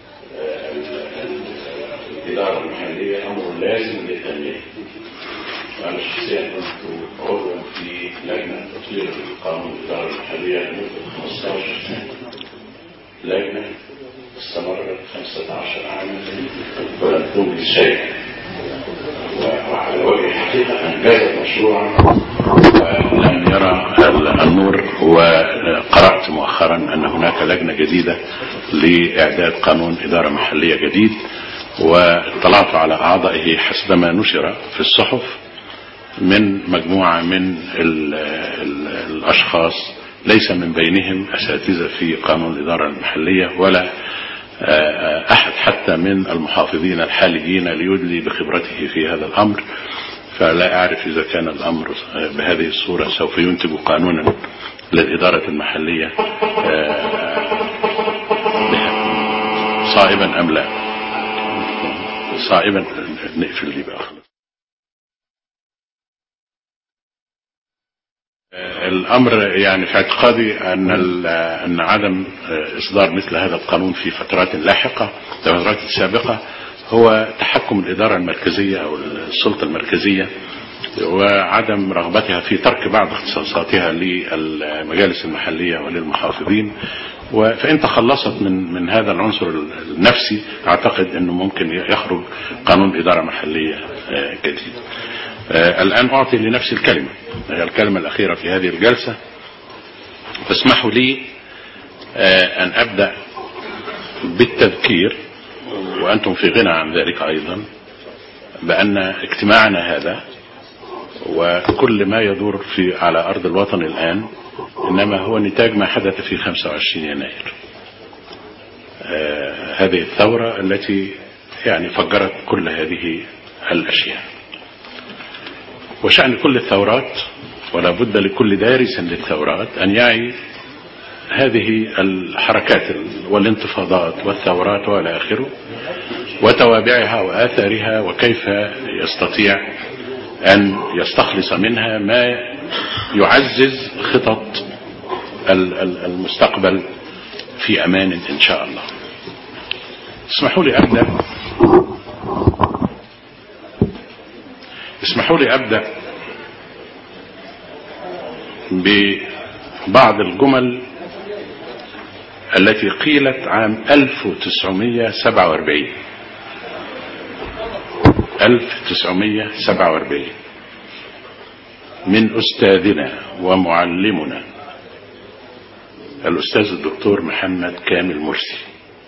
الإدارة المحلية أمر لازم للتنمية. وأنا شخصيا كنت عضوا في لجنة تطوير قانون الإدارة المحلية لمدة خمسة عشر سنة، لجنة استمرت خمسة عشر عاما ولم تنجز شيئا، وعلى وجه الحقيقة أنجزت مشروعا ولم يرى النور. وقرأت مؤخرا أن هناك لجنة جديدة لإعداد قانون إدارة محلية جديد، واطلعت على أعضائه حسبما نشر في الصحف من مجموعة من ال ال الأشخاص ليس من بينهم أساتذة في قانون الإدارة المحلية ولا أحد حتى من المحافظين الحاليين ليدلي بخبرته في هذا الأمر. فلا أعرف إذا كان الأمر بهذه الصورة سوف ينتج قانونا للإدارة المحلية صائبا أم لا. صائبا نقفل دي بقى. الأمر يعني في اعتقادي أن أن عدم إصدار مثل هذا القانون في فترات لاحقة الفترات السابقة هو تحكم الإدارة المركزية أو السلطة المركزية وعدم رغبتها في ترك بعض اختصاصاتها للمجالس المحلية وللمحافظين. فإن تخلصت من من هذا العنصر النفسي أعتقد أنه ممكن يخرج قانون إدارة محلية جديد. الآن أعطي لنفسي الكلمة، هي الكلمة الأخيرة في هذه الجلسة. فاسمحوا لي أن أبدأ بالتذكير، وأنتم في غنى عن ذلك أيضا، بأن اجتماعنا هذا وكل ما يدور في على أرض الوطن الآن إنما هو نتاج ما حدث في خمسة وعشرين يناير. آه هذه الثورة التي يعني فجرت كل هذه الأشياء. وشأن كل الثورات، ولا بد لكل دارس للثورات أن يعي هذه الحركات والانتفاضات والثورات والى آخره وتوابعها وآثارها، وكيف يستطيع أن يستخلص منها ما يعزز خطط المستقبل في أمان إن شاء الله. اسمحوا لي أبدأ اسمحوا لي أبدأ ببعض الجمل التي قيلت عام ألف وتسعمائة وسبعة وأربعين ألف وتسعمائة وسبعة وأربعين من أستاذنا ومعلمنا الأستاذ الدكتور محمد كامل مرسي.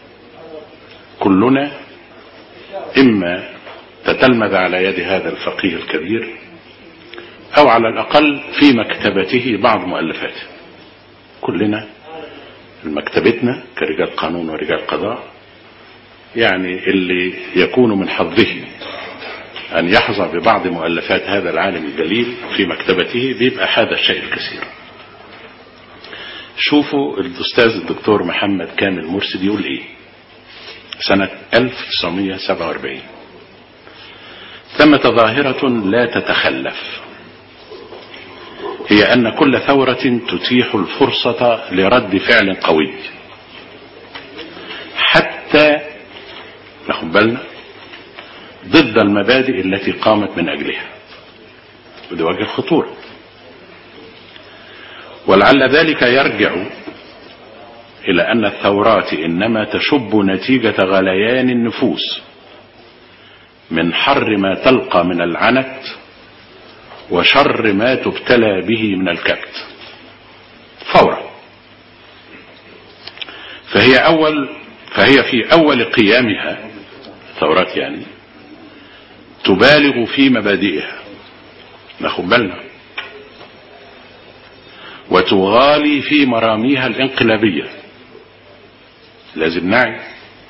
كلنا إما تتلمذ على يد هذا الفقيه الكبير أو على الأقل في مكتبته بعض مؤلفاته. كلنا مكتبتنا كرجال قانون ورجال قضاء، يعني اللي يكون من حظه أن يحظى ببعض مؤلفات هذا العالم الجليل في مكتبته بيبقى هذا الشيء الكثير. شوفوا الأستاذ الدكتور محمد كامل مرسي يقول إيه سنة ألف وتسعمائة وسبعة وأربعين: ثمة ظاهرة لا تتخلف، هي أن كل ثورة تتيح الفرصة لرد فعل قوي حتى ناخد بالنا ضد المبادئ التي قامت من أجلها، وده وجه الخطورة. ولعل ذلك يرجع إلى أن الثورات إنما تشب نتيجة غليان النفوس من حر ما تلقى من العنت وشر ما تبتلى به من الكبت فورا. فهي أول فهي في أول قيامها ثورات يعني تبالغ في مبادئها، ناخد بالنا، وتغالي في مراميها الانقلابية، لازم نعي،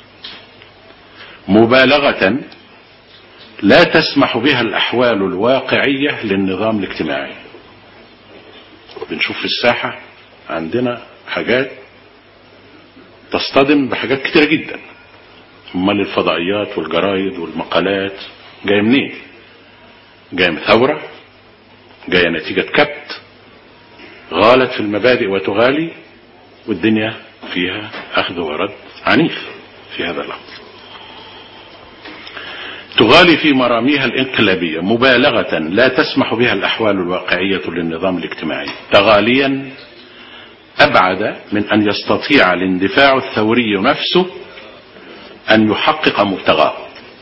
مبالغة لا تسمح بها الأحوال الواقعية للنظام الاجتماعي. بنشوف في الساحة عندنا حاجات تصطدم بحاجات كتيرة جدا. امال الفضائيات والجرايد والمقالات جاية منين؟ جاية من ثورة، جاية نتيجة كبت غالت في المبادئ وتغالي، والدنيا فيها أخذ ورد عنيف في هذا الأمر. تغالي في مراميها الانقلابية مبالغة لا تسمح بها الأحوال الواقعية للنظام الاجتماعي، تغاليا أبعد من أن يستطيع الاندفاع الثوري نفسه أن يحقق مبتغاه،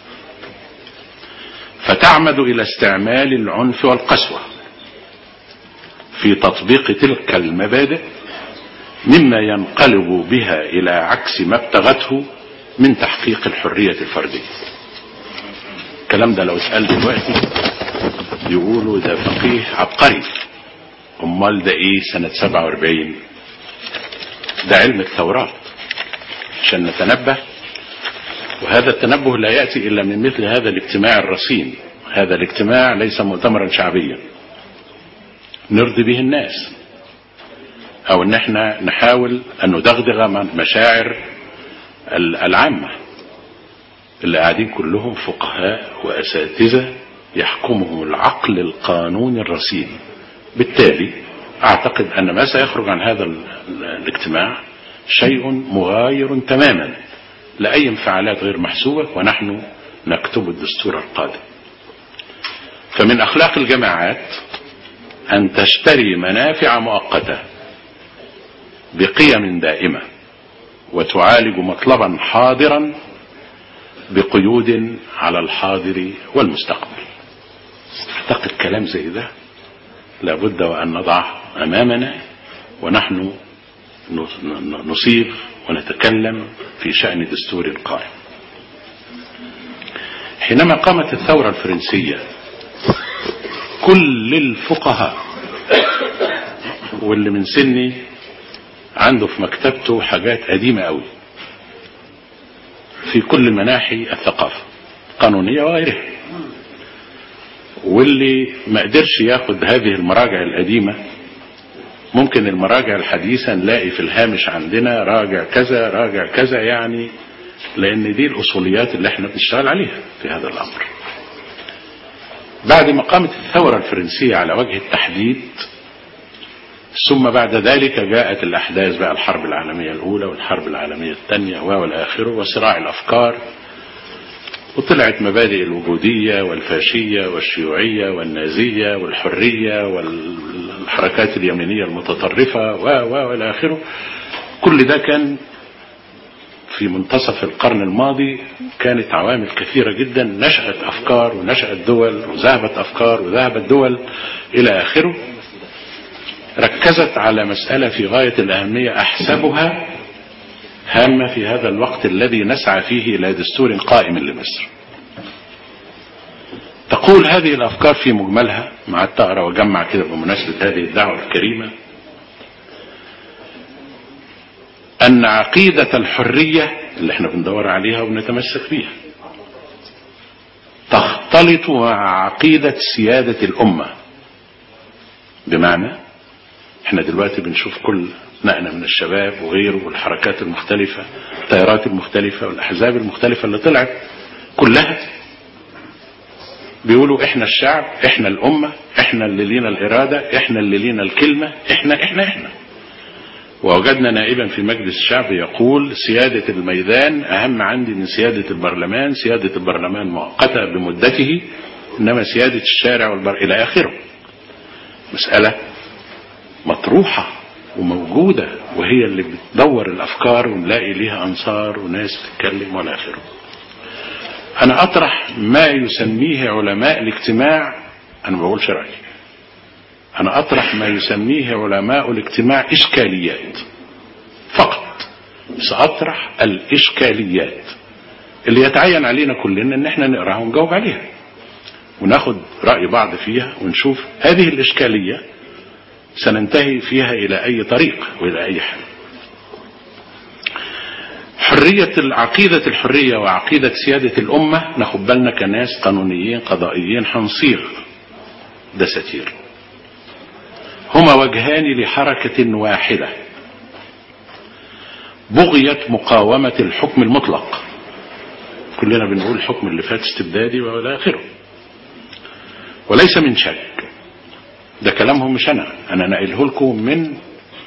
فتعمد إلى استعمال العنف والقسوة في تطبيق تلك المبادئ، مما ينقلب بها إلى عكس ما ابتغته من تحقيق الحرية الفردية. الكلام ده لو اتقال دلوقتي يقولوا ده فقيه عبقري. امال ده ايه سنة سبعة وأربعين؟ ده علم الثورات عشان نتنبه. وهذا التنبه لا يأتي إلا من مثل هذا الاجتماع الرصين. هذا الاجتماع ليس مؤتمرا شعبيا نرضي به الناس او ان احنا نحاول ان ندغدغ مشاعر العامة اللي قاعدين كلهم فقهاء واساتذة يحكمهم العقل القانوني الرصين. بالتالي اعتقد ان ما سيخرج عن هذا الاجتماع شيء مغاير تماما لأي انفعالات غير محسوبة، ونحن نكتب الدستور القادم. فمن أخلاق الجماعات أن تشتري منافع مؤقتة بقيم دائمة وتعالج مطلبا حاضرا بقيود على الحاضر والمستقبل. أعتقد كلام زي ده لابد وأن نضعه أمامنا ونحن نصيغ ونتكلم في شأن دستور قائم. حينما قامت الثورة الفرنسية كل الفقهاء واللي من سني عنده في مكتبته حاجات قديمة قوي في كل مناحي الثقافة قانونية وغيرها، واللي ما قدرش ياخد هذه المراجع القديمة ممكن المراجع الحديثة نلاقي في الهامش عندنا راجع كذا راجع كذا، يعني لأن دي الأصوليات اللي احنا بنشتغل عليها في هذا الأمر. بعد ما قامت الثورة الفرنسية على وجه التحديد، ثم بعد ذلك جاءت الأحداث بقى الحرب العالمية الأولى والحرب العالمية الثانية والآخر وصراع الأفكار، وطلعت مبادئ الوجودية والفاشية والشيوعية والنازية والحرية والحركات اليمينية المتطرفة والآخر. كل ده كان في منتصف القرن الماضي، كانت عوامل كثيرة جدا، نشأت أفكار ونشأت دول وذهبت أفكار وذهبت دول إلى آخره، ركزت على مسألة في غاية الأهمية أحسبها هامة في هذا الوقت الذي نسعى فيه إلى دستور قائم لمصر. تقول هذه الأفكار في مجملها، مع التقرأ وجمع كده بمناسبة هذه الدعوة الكريمة، أن عقيدة الحرية اللي احنا بندور عليها وبنتمسك بيها تختلط مع عقيدة سيادة الأمة. بمعنى احنا دلوقتي بنشوف كل نقنا من الشباب وغيره والحركات المختلفة، التيارات المختلفة والأحزاب المختلفة اللي طلعت كلها بيقولوا احنا الشعب، احنا الأمة، احنا اللي لينا الإرادة، احنا اللي لينا الكلمة، احنا احنا احنا. ووجدنا نائبا في مجلس الشعب يقول سيادة الميدان أهم عندي من سيادة البرلمان، سيادة البرلمان مؤقتة بمدته، إنما سيادة الشارع والبر إلى آخره. مسألة مطروحة وموجودة، وهي اللي بتدور الأفكار ونلاقي ليها أنصار وناس تتكلم ولا آخره. أنا أطرح ما يسميه علماء الاجتماع، أنا ما بقولش رأيي، أنا أطرح ما يسميه علماء الاجتماع إشكاليات فقط، سأطرح الإشكاليات اللي يتعين علينا كلنا أن احنا نقرأها ونجاوب عليها وناخد رأي بعض فيها ونشوف هذه الإشكالية سننتهي فيها إلى أي طريق وإلى أي حل. حرية العقيدة الحرية وعقيدة سيادة الأمة ناخد بالنا كناس قانونيين قضائيين حنصير دساتير، هما وجهان لحركة واحدة، بغية مقاومة الحكم المطلق. كلنا بنقول الحكم اللي فات استبدادي ولا آخره، وليس من شك، ده كلامهم مش أنا أنا نقله لكم من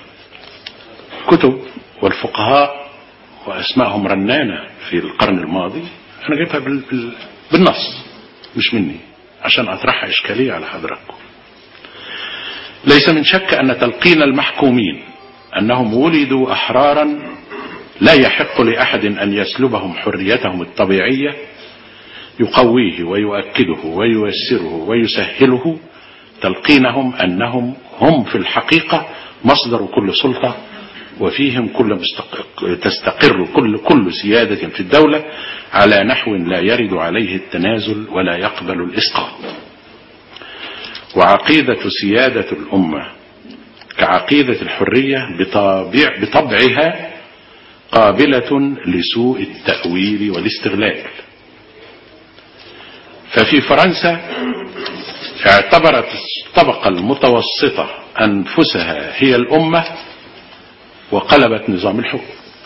كتب والفقهاء وأسمائهم رنانة في القرن الماضي، أنا جايبها بالنص مش مني عشان أطرحها إشكالية على حضراتكم. ليس من شك أن تلقين المحكومين أنهم ولدوا أحرارا لا يحق لأحد أن يسلبهم حريتهم الطبيعية يقويه ويؤكده وييسره ويسهله، تلقينهم أنهم هم في الحقيقة مصدر كل سلطة وفيهم كل مستقر تستقر كل كل سيادة في الدولة على نحو لا يرد عليه التنازل ولا يقبل الإسقاط. وعقيدة سيادة الأمة كعقيدة الحرية بطبع بطبعها قابلة لسوء التأويل والاستغلال. ففي فرنسا اعتبرت الطبقة المتوسطة أنفسها هي الأمة وقلبت نظام الحكم،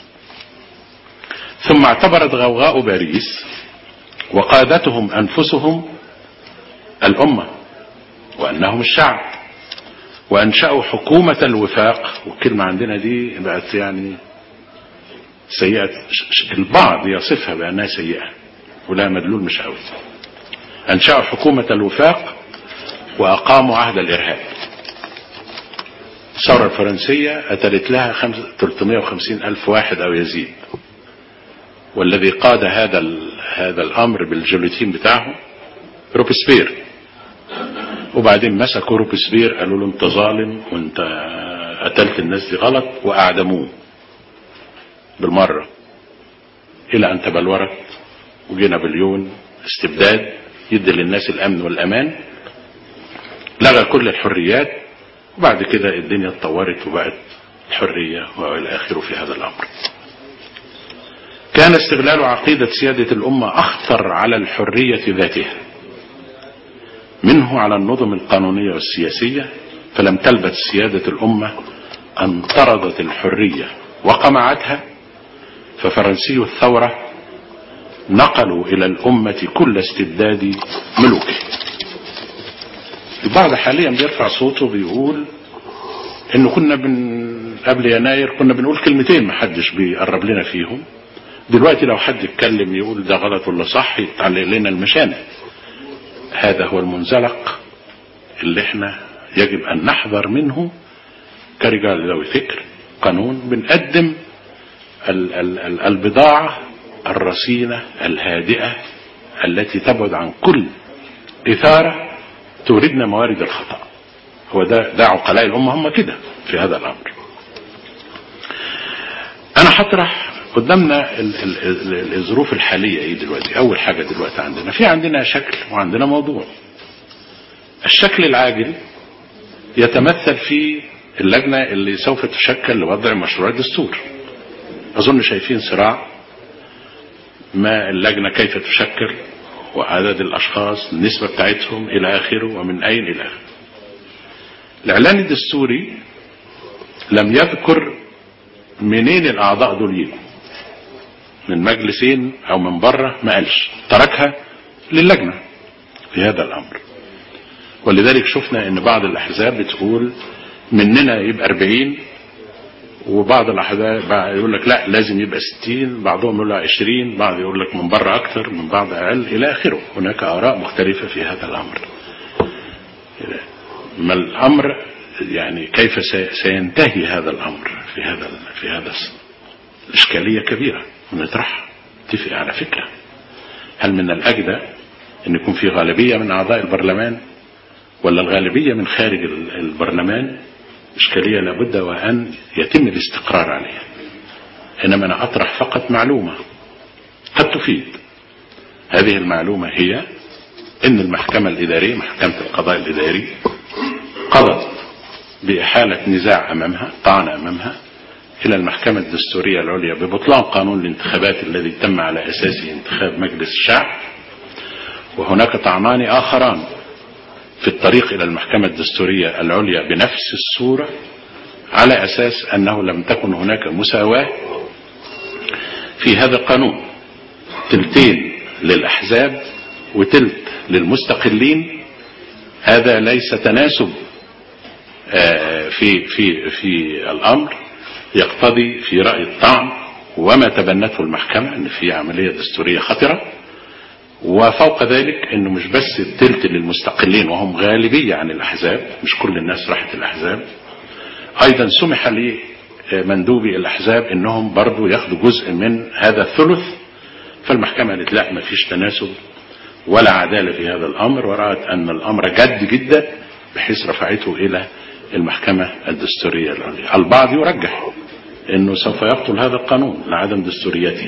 ثم اعتبرت غوغاء باريس وقادتهم أنفسهم الأمة وأنهم الشعب، وأنشأوا حكومة الوفاق. والكلمة عندنا دي بقت يعني سيئة، البعض يصفها بأنها سيئة ولا مدلول مش قوي. أنشأوا حكومة الوفاق وأقاموا عهد الإرهاب. الثورة الفرنسية قتلت لها ثلاثمائة وخمسين ألف واحد أو يزيد، والذي قاد هذا هذا الأمر بالجلوتين بتاعه روبسبير. وبعدين مسكوا روبسبير قالوا له أنت ظالم وأنت قتلت الناس دي غلط، وأعدموه بالمرة، إلى أن تبلورت وجي نابليون استبداد يدي للناس الأمن والأمان، لغى كل الحريات، وبعد كده الدنيا اتطورت وبقت الحرية وإلى آخره في هذا الأمر. كان استغلال عقيدة سيادة الأمة أخطر على الحرية ذاتها منه على النظم القانونية والسياسية، فلم تلبث سيادة الأمة أن طردت الحرية وقمعتها، ففرنسي الثورة نقلوا إلى الأمة كل استبداد ملوكه. البعض حاليا بيرفع صوته بيقول إنه كنا بن قبل يناير كنا بنقول كلمتين محدش بيقرب لنا فيهم، دلوقتي لو حد يتكلم يقول ده غلط ولا صح يتعلق لنا المشانة. هذا هو المنزلق اللي احنا يجب أن نحذر منه كرجال ذوي فكر قانون. بنقدم ال ال ال البضاعة الرصينة الهادئة التي تبعد عن كل إثارة توردنا موارد الخطأ. هو ده, ده عقلاء الأمة هم كده في هذا الأمر. أنا هطرح قدامنا ال ال ال الظروف الحالية ايه دلوقتي. أول حاجة دلوقتي عندنا في عندنا شكل وعندنا موضوع. الشكل العاجل يتمثل في اللجنة اللي سوف تشكل لوضع مشروع دستور. أظن شايفين صراع ما اللجنة كيف تشكل وعدد الأشخاص النسبة بتاعتهم إلى آخره ومن أين إلى آخره. الإعلان الدستوري لم يذكر منين الأعضاء دول يجوا، من مجلسين أو من بره، ما قالش، تركها للجنة في هذا الأمر. ولذلك شفنا أن بعض الأحزاب بتقول مننا يبقى أربعين، وبعض الأحزاب يقول لك لا لازم يبقى ستين، بعضهم يقول لك عشرين، بعض يقول لك من بره أكثر من بعض أقل إلى آخره. هناك آراء مختلفة في هذا الأمر. ما الأمر يعني كيف سينتهي هذا الأمر في هذا في هذا الإشكالية كبيرة ونطرحها. اتفق على فكرة، هل من الأجدى أن يكون في غالبية من أعضاء البرلمان ولا الغالبية من خارج البرلمان؟ إشكالية لابد وأن يتم الاستقرار عليها. إنما أنا أطرح فقط معلومة قد تفيد. هذه المعلومة هي أن المحكمة الإدارية، محكمة القضاء الإداري، قضت بإحالة نزاع أمامها، طعن أمامها إلى المحكمة الدستورية العليا ببطلان قانون الانتخابات الذي تم على أساسه انتخاب مجلس الشعب. وهناك طعنان آخران في الطريق إلى المحكمة الدستورية العليا بنفس الصورة، على أساس أنه لم تكن هناك مساواة في هذا القانون، تلتين للأحزاب وتلت للمستقلين. هذا ليس تناسب في في في الأمر، يقتضي في رأي الطعن وما تبنته المحكمة أن في عملية دستورية خطرة. وفوق ذلك أنه مش بس التلت للمستقلين وهم غالبية عن الأحزاب، مش كل الناس راحت الأحزاب، أيضا سمح لمندوبي الأحزاب أنهم برضو ياخدوا جزء من هذا الثلث. فالمحكمة قالت لا، ما فيش تناسب ولا عدالة في هذا الأمر، ورأت أن الأمر جد جدا بحيث رفعته إلى المحكمة الدستورية العليا. البعض يرجح أنه سوف يبطل هذا القانون لعدم دستوريته.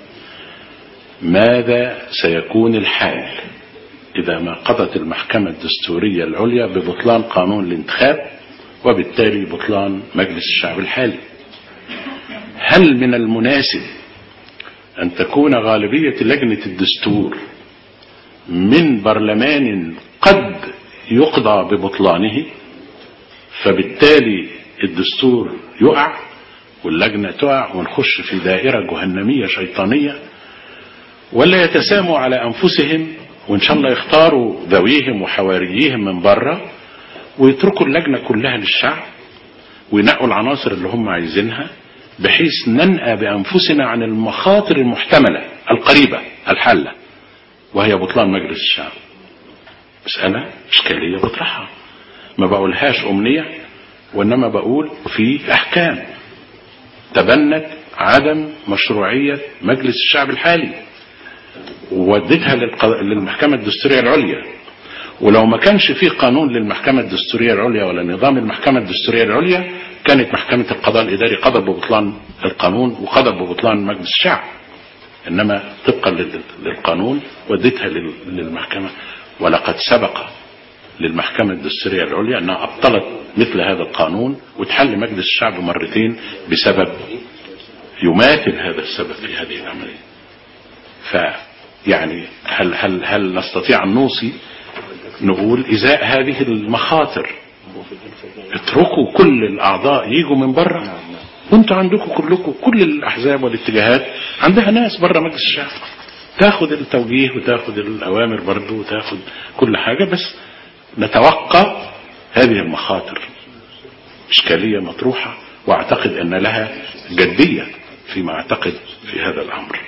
ماذا سيكون الحال إذا ما قضت المحكمة الدستورية العليا ببطلان قانون الانتخاب وبالتالي بطلان مجلس الشعب الحالي؟ هل من المناسب أن تكون غالبية لجنة الدستور من برلمان قد يقضى ببطلانه، فبالتالي الدستور يقع واللجنة تقع ونخش في دائرة جهنمية شيطانية؟ ولا يتساموا على أنفسهم وإن شاء الله يختاروا ذويهم وحواريهم من بره ويتركوا اللجنة كلها للشعب وينقوا العناصر اللي هم عايزينها، بحيث ننأى بأنفسنا عن المخاطر المحتملة القريبة الحالة وهي بطلان مجلس الشعب. مسألة إشكالية بطرحها، ما بقولهاش أمنية، وإنما بقول في أحكام تبنت عدم مشروعية مجلس الشعب الحالي وودتها للمحكمة الدستورية العليا. ولو ما كانش فيه قانون للمحكمة الدستورية العليا ولا نظام المحكمة الدستورية العليا، كانت محكمة القضاء الإداري قضت ببطلان القانون وقضت ببطلان مجلس الشعب، إنما طبقا للقانون ودتها للمحكمة. ولقد سبق للمحكمة الدستورية العليا أنها أبطلت مثل هذا القانون وتحل مجلس الشعب مرتين بسبب يماثل هذا السبب في هذه العملية. فيعني هل, هل, هل نستطيع أن نوصي نقول إزاء هذه المخاطر اتركوا كل الأعضاء يجوا من بره، وانتوا عندكم كلكم كل الأحزاب والاتجاهات عندها ناس بره مجلس الشعب تاخد التوجيه وتاخد الأوامر برضه وتاخد كل حاجة، بس نتوقع هذه المخاطر. إشكالية مطروحة واعتقد أن لها جدية فيما اعتقد في هذا الأمر.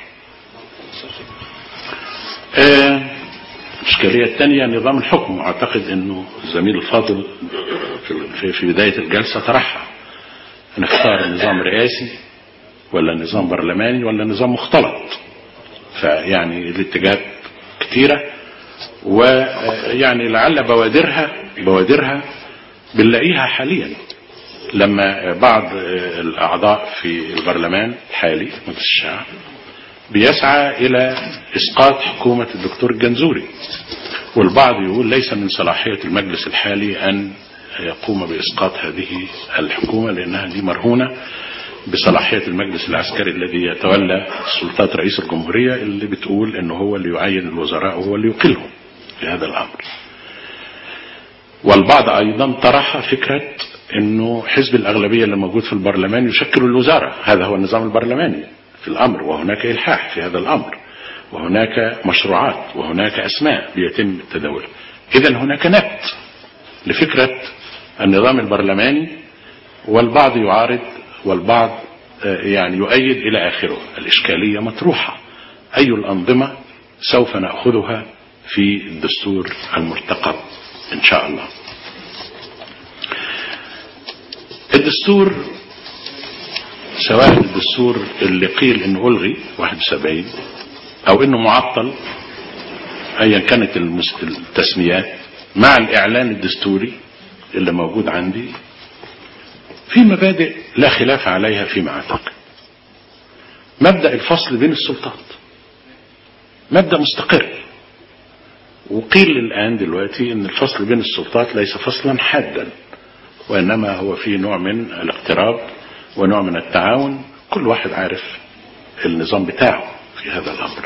الإشكالية الثانية نظام الحكم. اعتقد أنه الزميل الفاضل في, في بداية الجلسة طرحها، نختار نظام رئاسي ولا نظام برلماني ولا نظام مختلط. فيعني الاتجاهات كثيرة، ويعني لعل بوادرها بوادرها بنلاقيها حاليا لما بعض الأعضاء في البرلمان الحالي مجلس الشعب بيسعى إلى إسقاط حكومة الدكتور الجنزوري، والبعض يقول ليس من صلاحية المجلس الحالي أن يقوم بإسقاط هذه الحكومة لأنها دي مرهونة بصلاحية المجلس العسكري الذي يتولى سلطات رئيس الجمهورية، اللي بتقول أنه هو اللي يعين الوزراء وهو اللي يقلهم في هذا الأمر. والبعض أيضا طرح فكرة أنه حزب الأغلبية اللي موجود في البرلمان يشكل الوزارة، هذا هو النظام البرلماني في الأمر، وهناك إلحاح في هذا الأمر، وهناك مشروعات وهناك أسماء بيتم تداولها. إذن هناك نبت لفكرة النظام البرلماني، والبعض يعارض والبعض يعني يؤيد إلى آخره. الإشكالية مطروحة، أي الأنظمة سوف نأخذها في الدستور المرتقب إن شاء الله. الدستور سواء الدستور اللي قيل إنه ألغي واحد وسبعين أو إنه معطل، أيا كانت التسميات، مع الإعلان الدستوري اللي موجود عندي، في مبادئ لا خلاف عليها فيما أعتقد. مبدأ الفصل بين السلطات مبدأ مستقر، وقيل الآن دلوقتي أن الفصل بين السلطات ليس فصلا حادا، وإنما هو فيه نوع من الاقتراب ونوع من التعاون، كل واحد عارف النظام بتاعه في هذا الأمر.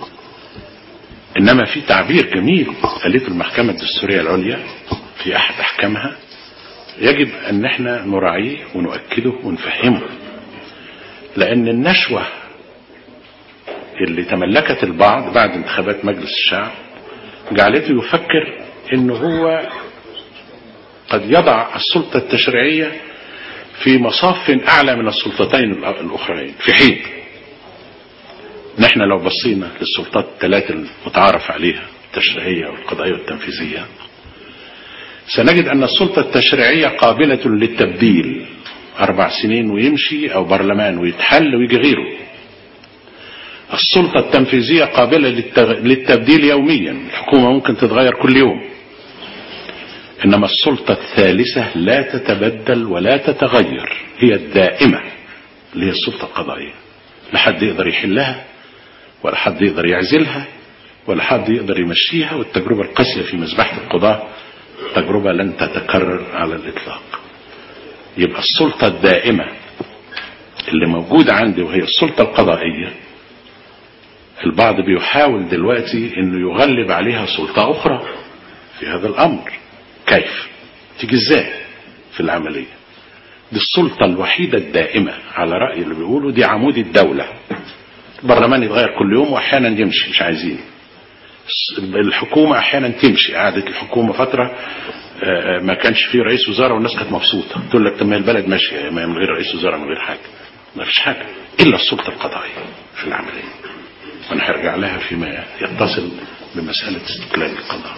إنما في تعبير جميل قالته المحكمة الدستورية العليا في أحد أحكامها يجب أن احنا نراعيه ونؤكده ونفهمه، لأن النشوة اللي تملكت البعض بعد انتخابات مجلس الشعب جعلته يفكر انه هو قد يضع السلطة التشريعية في مصاف اعلى من السلطتين الاخرين، في حين نحن لو بصينا للسلطات الثلاث المتعارف عليها التشريعية والقضائية والتنفيذية سنجد ان السلطة التشريعية قابلة للتبديل، اربع سنين ويمشي او برلمان ويتحل ويجي غيره. السلطة التنفيذية قابلة للتبديل يوميا، الحكومة ممكن تتغير كل يوم. إنما السلطة الثالثة لا تتبدل ولا تتغير، هي الدائمة اللي هي السلطة القضائية، لا حد يقدر يحلها ولا حد يقدر يعزلها ولا حد يقدر يمشيها. والتجربة القاسية في مذبحة القضاة تجربة لن تتكرر على الإطلاق. يبقى السلطة الدائمة اللي موجودة عندي وهي السلطة القضائية، البعض بيحاول دلوقتي انه يغلب عليها سلطة اخرى في هذا الامر. كيف تيجي ازاي في العملية دي؟ السلطة الوحيدة الدائمة على رأي اللي بيقولوا دي عمود الدولة. البرلمان يتغير كل يوم واحيانا يمشي مش عايزين، الحكومة احيانا تمشي. قعدت الحكومة فترة ما كانش فيه رئيس وزراء والناس كانت مبسوطة، تقول لك طب البلد ماشية من غير رئيس وزراء من غير حاجة، ما فيش حاجة الا السلطة القضائية في العملية، ونرجع لها فيما يتصل بمسألة استقلال القضاء.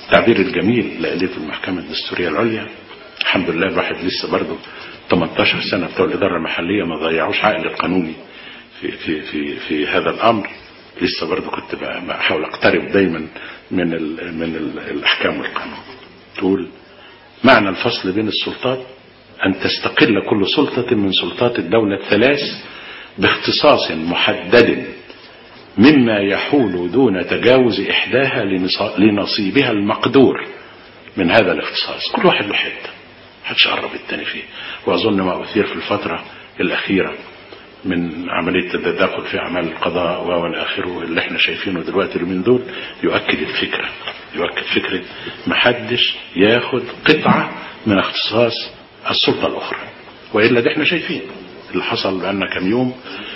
التعبير الجميل اللي قالته المحكمة الدستورية العليا. الحمد لله الواحد لسه برضه تمنتاشر سنة بتوع الإدارة المحلية ما ضيعوش عقل القانوني في في في في هذا الأمر. لسه برضه كنت بحاول أقترب دايما من ال من ال الأحكام والقانون. تقول معنى الفصل بين السلطات أن تستقل كل سلطة من سلطات الدولة الثلاث باختصاص محدد مما يحول دون تجاوز إحداها لنصيبها المقدور من هذا الاختصاص. كل واحد له حته، محدش قرب التاني فيه. وأظن ما أثير في الفترة الأخيرة من عملية التدخل في أعمال القضاء والى آخره اللي احنا شايفينه دلوقتي من دول يؤكد الفكرة يؤكد فكرة محدش ياخد قطعة من اختصاص السلطة الأخرى. وإلا ده احنا شايفين اللي حصل بأن كم يوم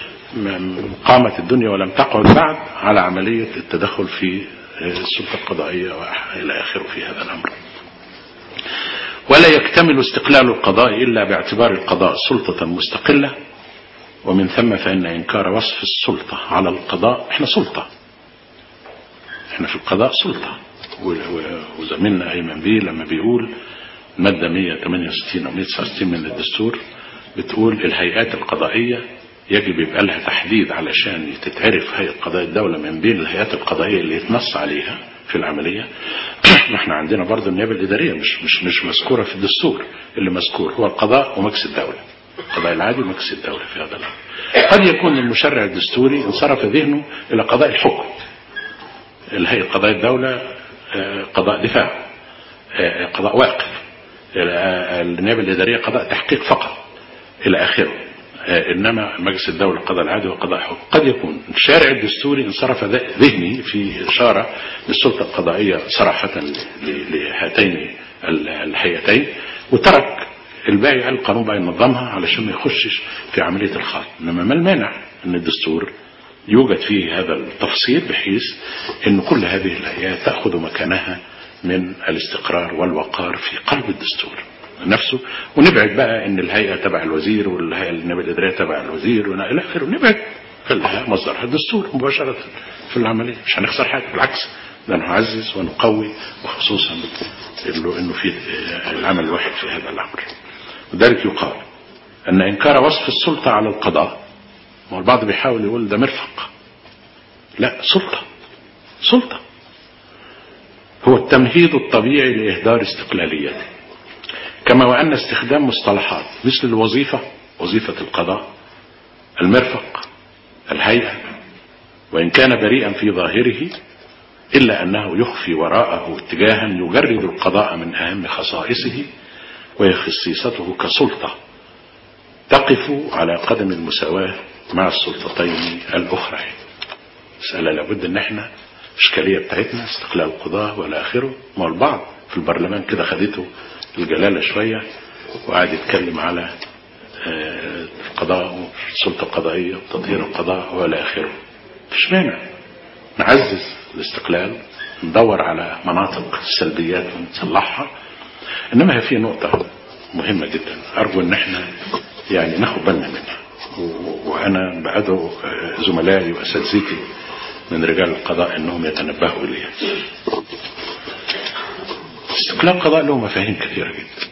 قامت الدنيا ولم تقعد بعد على عملية التدخل في السلطة القضائية وإلى آخره في هذا الأمر. ولا يكتمل استقلال القضاء إلا باعتبار القضاء سلطة مستقلة، ومن ثم فإن إنكار وصف السلطة على القضاء، احنا سلطة، احنا في القضاء سلطة. وزميلنا أيمن بيه لما بيقول المادة مية وتمانية وستين أو مية وتسعة وستين من الدستور بتقول الهيئات القضائية يجب يبقى لها تحديد علشان تتعرف هيئة قضاء الدولة من بين الهيئات القضائية اللي يتنص عليها في العملية. احنا عندنا برضو النيابة الإدارية مش مش مش مذكورة في الدستور. اللي مذكور هو القضاء ومجلس الدولة، القضاء العادي ومجلس الدولة في هذا الأمر. قد يكون المشرع الدستوري انصرف ذهنه إلى قضاء الحكم، الهيئة قضاء الدولة قضاء دفاع، قضاء واقف، النيابة الإدارية قضاء تحقيق فقط إلى آخره. إنما مجلس الدولة القضاء العادي وقضاء حكم. قد يكون الشارع الدستوري انصرف ذهني في إشارة للسلطة القضائية صراحة لهاتين الهيئتين، وترك الباقي قال القانون بقى ينظمها علشان ما يخشش في عملية الخلط. إنما ما المانع أن الدستور يوجد فيه هذا التفصيل بحيث أن كل هذه الهيئات تأخذ مكانها من الاستقرار والوقار في قلب الدستور نفسه. ونبعد بقى ان الهيئة تبع الوزير والهيئة النيابة الإدارية تبع الوزير والى اخره، نبعد خليها مصدرها الدستور مباشرة في العملية. مش هنخسر حاجة، بالعكس ده نعزز ونقوي، وخصوصا انه في العمل الواحد في هذا الامر. وذلك يقال ان انكار وصف السلطة على القضاء، والبعض بيحاول يقول ده مرفق، لا، سلطة سلطة هو التمهيد الطبيعي لإهدار استقلاليته. كما وأن استخدام مصطلحات مثل الوظيفة، وظيفة القضاء، المرفق، الهيئة، وإن كان بريئا في ظاهره إلا أنه يخفي وراءه اتجاها يجرد القضاء من أهم خصائصه وهي خصيصته كسلطة تقف على قدم المساواة مع السلطتين الأخرى. مسألة لابد أن احنا الإشكالية بتاعتنا استقلال القضاء ولا آخره. ما البعض في البرلمان كده خدته الجلالة شوية وقاعد يتكلم على القضاء والسلطة القضائية وتطهير القضاء ولا آخره. مش مانع نعزز الاستقلال، ندور على مناطق السلبيات ونصلحها. إنما في نقطة مهمة جدا أرجو أن احنا يعني ناخد بالنا منها، وأنا بدعو زملائي وأساتذتي من رجال القضاء أنهم يتنبهوا إليها. استقلال القضاء له مفاهيم كثيرة جدا.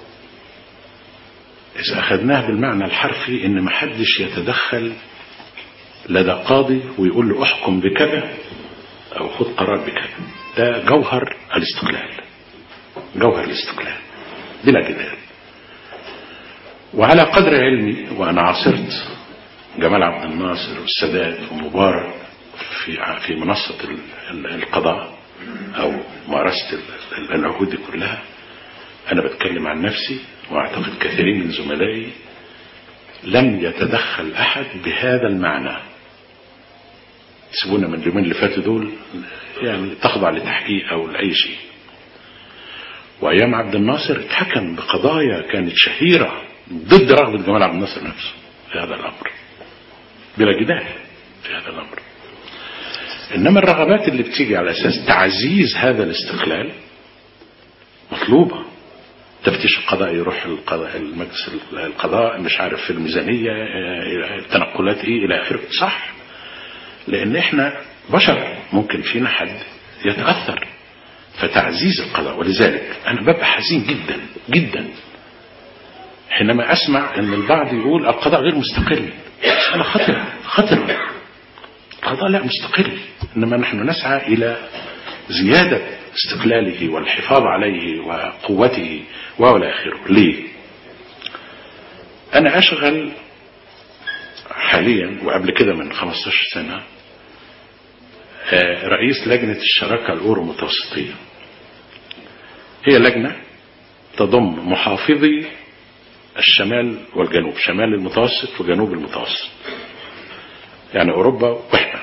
إذا أخذناه بالمعنى الحرفي إن محدش يتدخل لدى قاضي ويقول له أحكم بكذا أو خذ قرار بكذا، ده جوهر الاستقلال، جوهر الاستقلال بلا جدال. وعلى قدر علمي وأنا عاصرت جمال عبد الناصر والسادات ومبارك في في منصة القضاء أو ممارسة العهود دي كلها، أنا بتكلم عن نفسي وأعتقد كثيرين من زملائي لم يتدخل أحد بهذا المعنى. سيبونا من اليومين اللي فاتوا دول يعني تخضع لتحقيق أو لأي شيء. وأيام عبد الناصر اتحكم بقضايا كانت شهيرة ضد رغبة جمال عبد الناصر نفسه في هذا الأمر بلا جدال في هذا الأمر. إنما الرغبات اللي بتيجي على أساس تعزيز هذا الاستقلال مطلوبة. تفتيش القضاء يروح القضاء المجلس القضاء مش عارف في الميزانية التنقلات إيه إلى آخره، صح، لأن إحنا بشر ممكن فينا حد يتأثر فتعزيز القضاء. ولذلك أنا ببقى حزين جدا جدا حينما أسمع أن البعض يقول القضاء غير مستقل. أنا خطر خطر القضاء لا مستقل، إنما نحن نسعى إلى زيادة استقلاله والحفاظ عليه وقوته وإلى آخره. ليه؟ أنا أشغل حاليا وقبل كده من خمسة عشر سنة رئيس لجنة الشراكة الأورو متوسطية. هي لجنة تضم محافظي الشمال والجنوب، شمال المتوسط وجنوب المتوسط، يعني أوروبا وإحنا،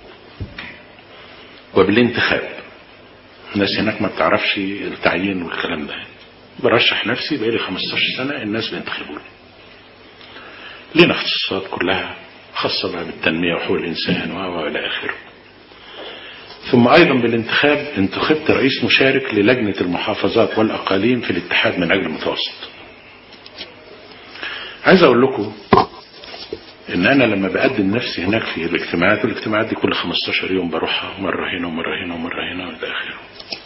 وبالانتخاب. الناس هناك ما بتعرفش التعيين والكلام ده. برشح نفسي بقالي خمسة عشر سنة، الناس بينتخبوني. لنا اختصاصات كلها خاصة بقى بالتنمية وحقوق الإنسان وإلى آخره. ثم أيضا بالانتخاب انتخبت رئيس مشارك للجنة المحافظات والأقاليم في الاتحاد من أجل المتوسط. عايز أقول لكم إن أنا لما بقدم نفسي هناك في الاجتماعات، والاجتماعات دي كل خمسة عشر يوم بروحها، مرة هنا ومرة هنا ومرة هنا وإلى آخره،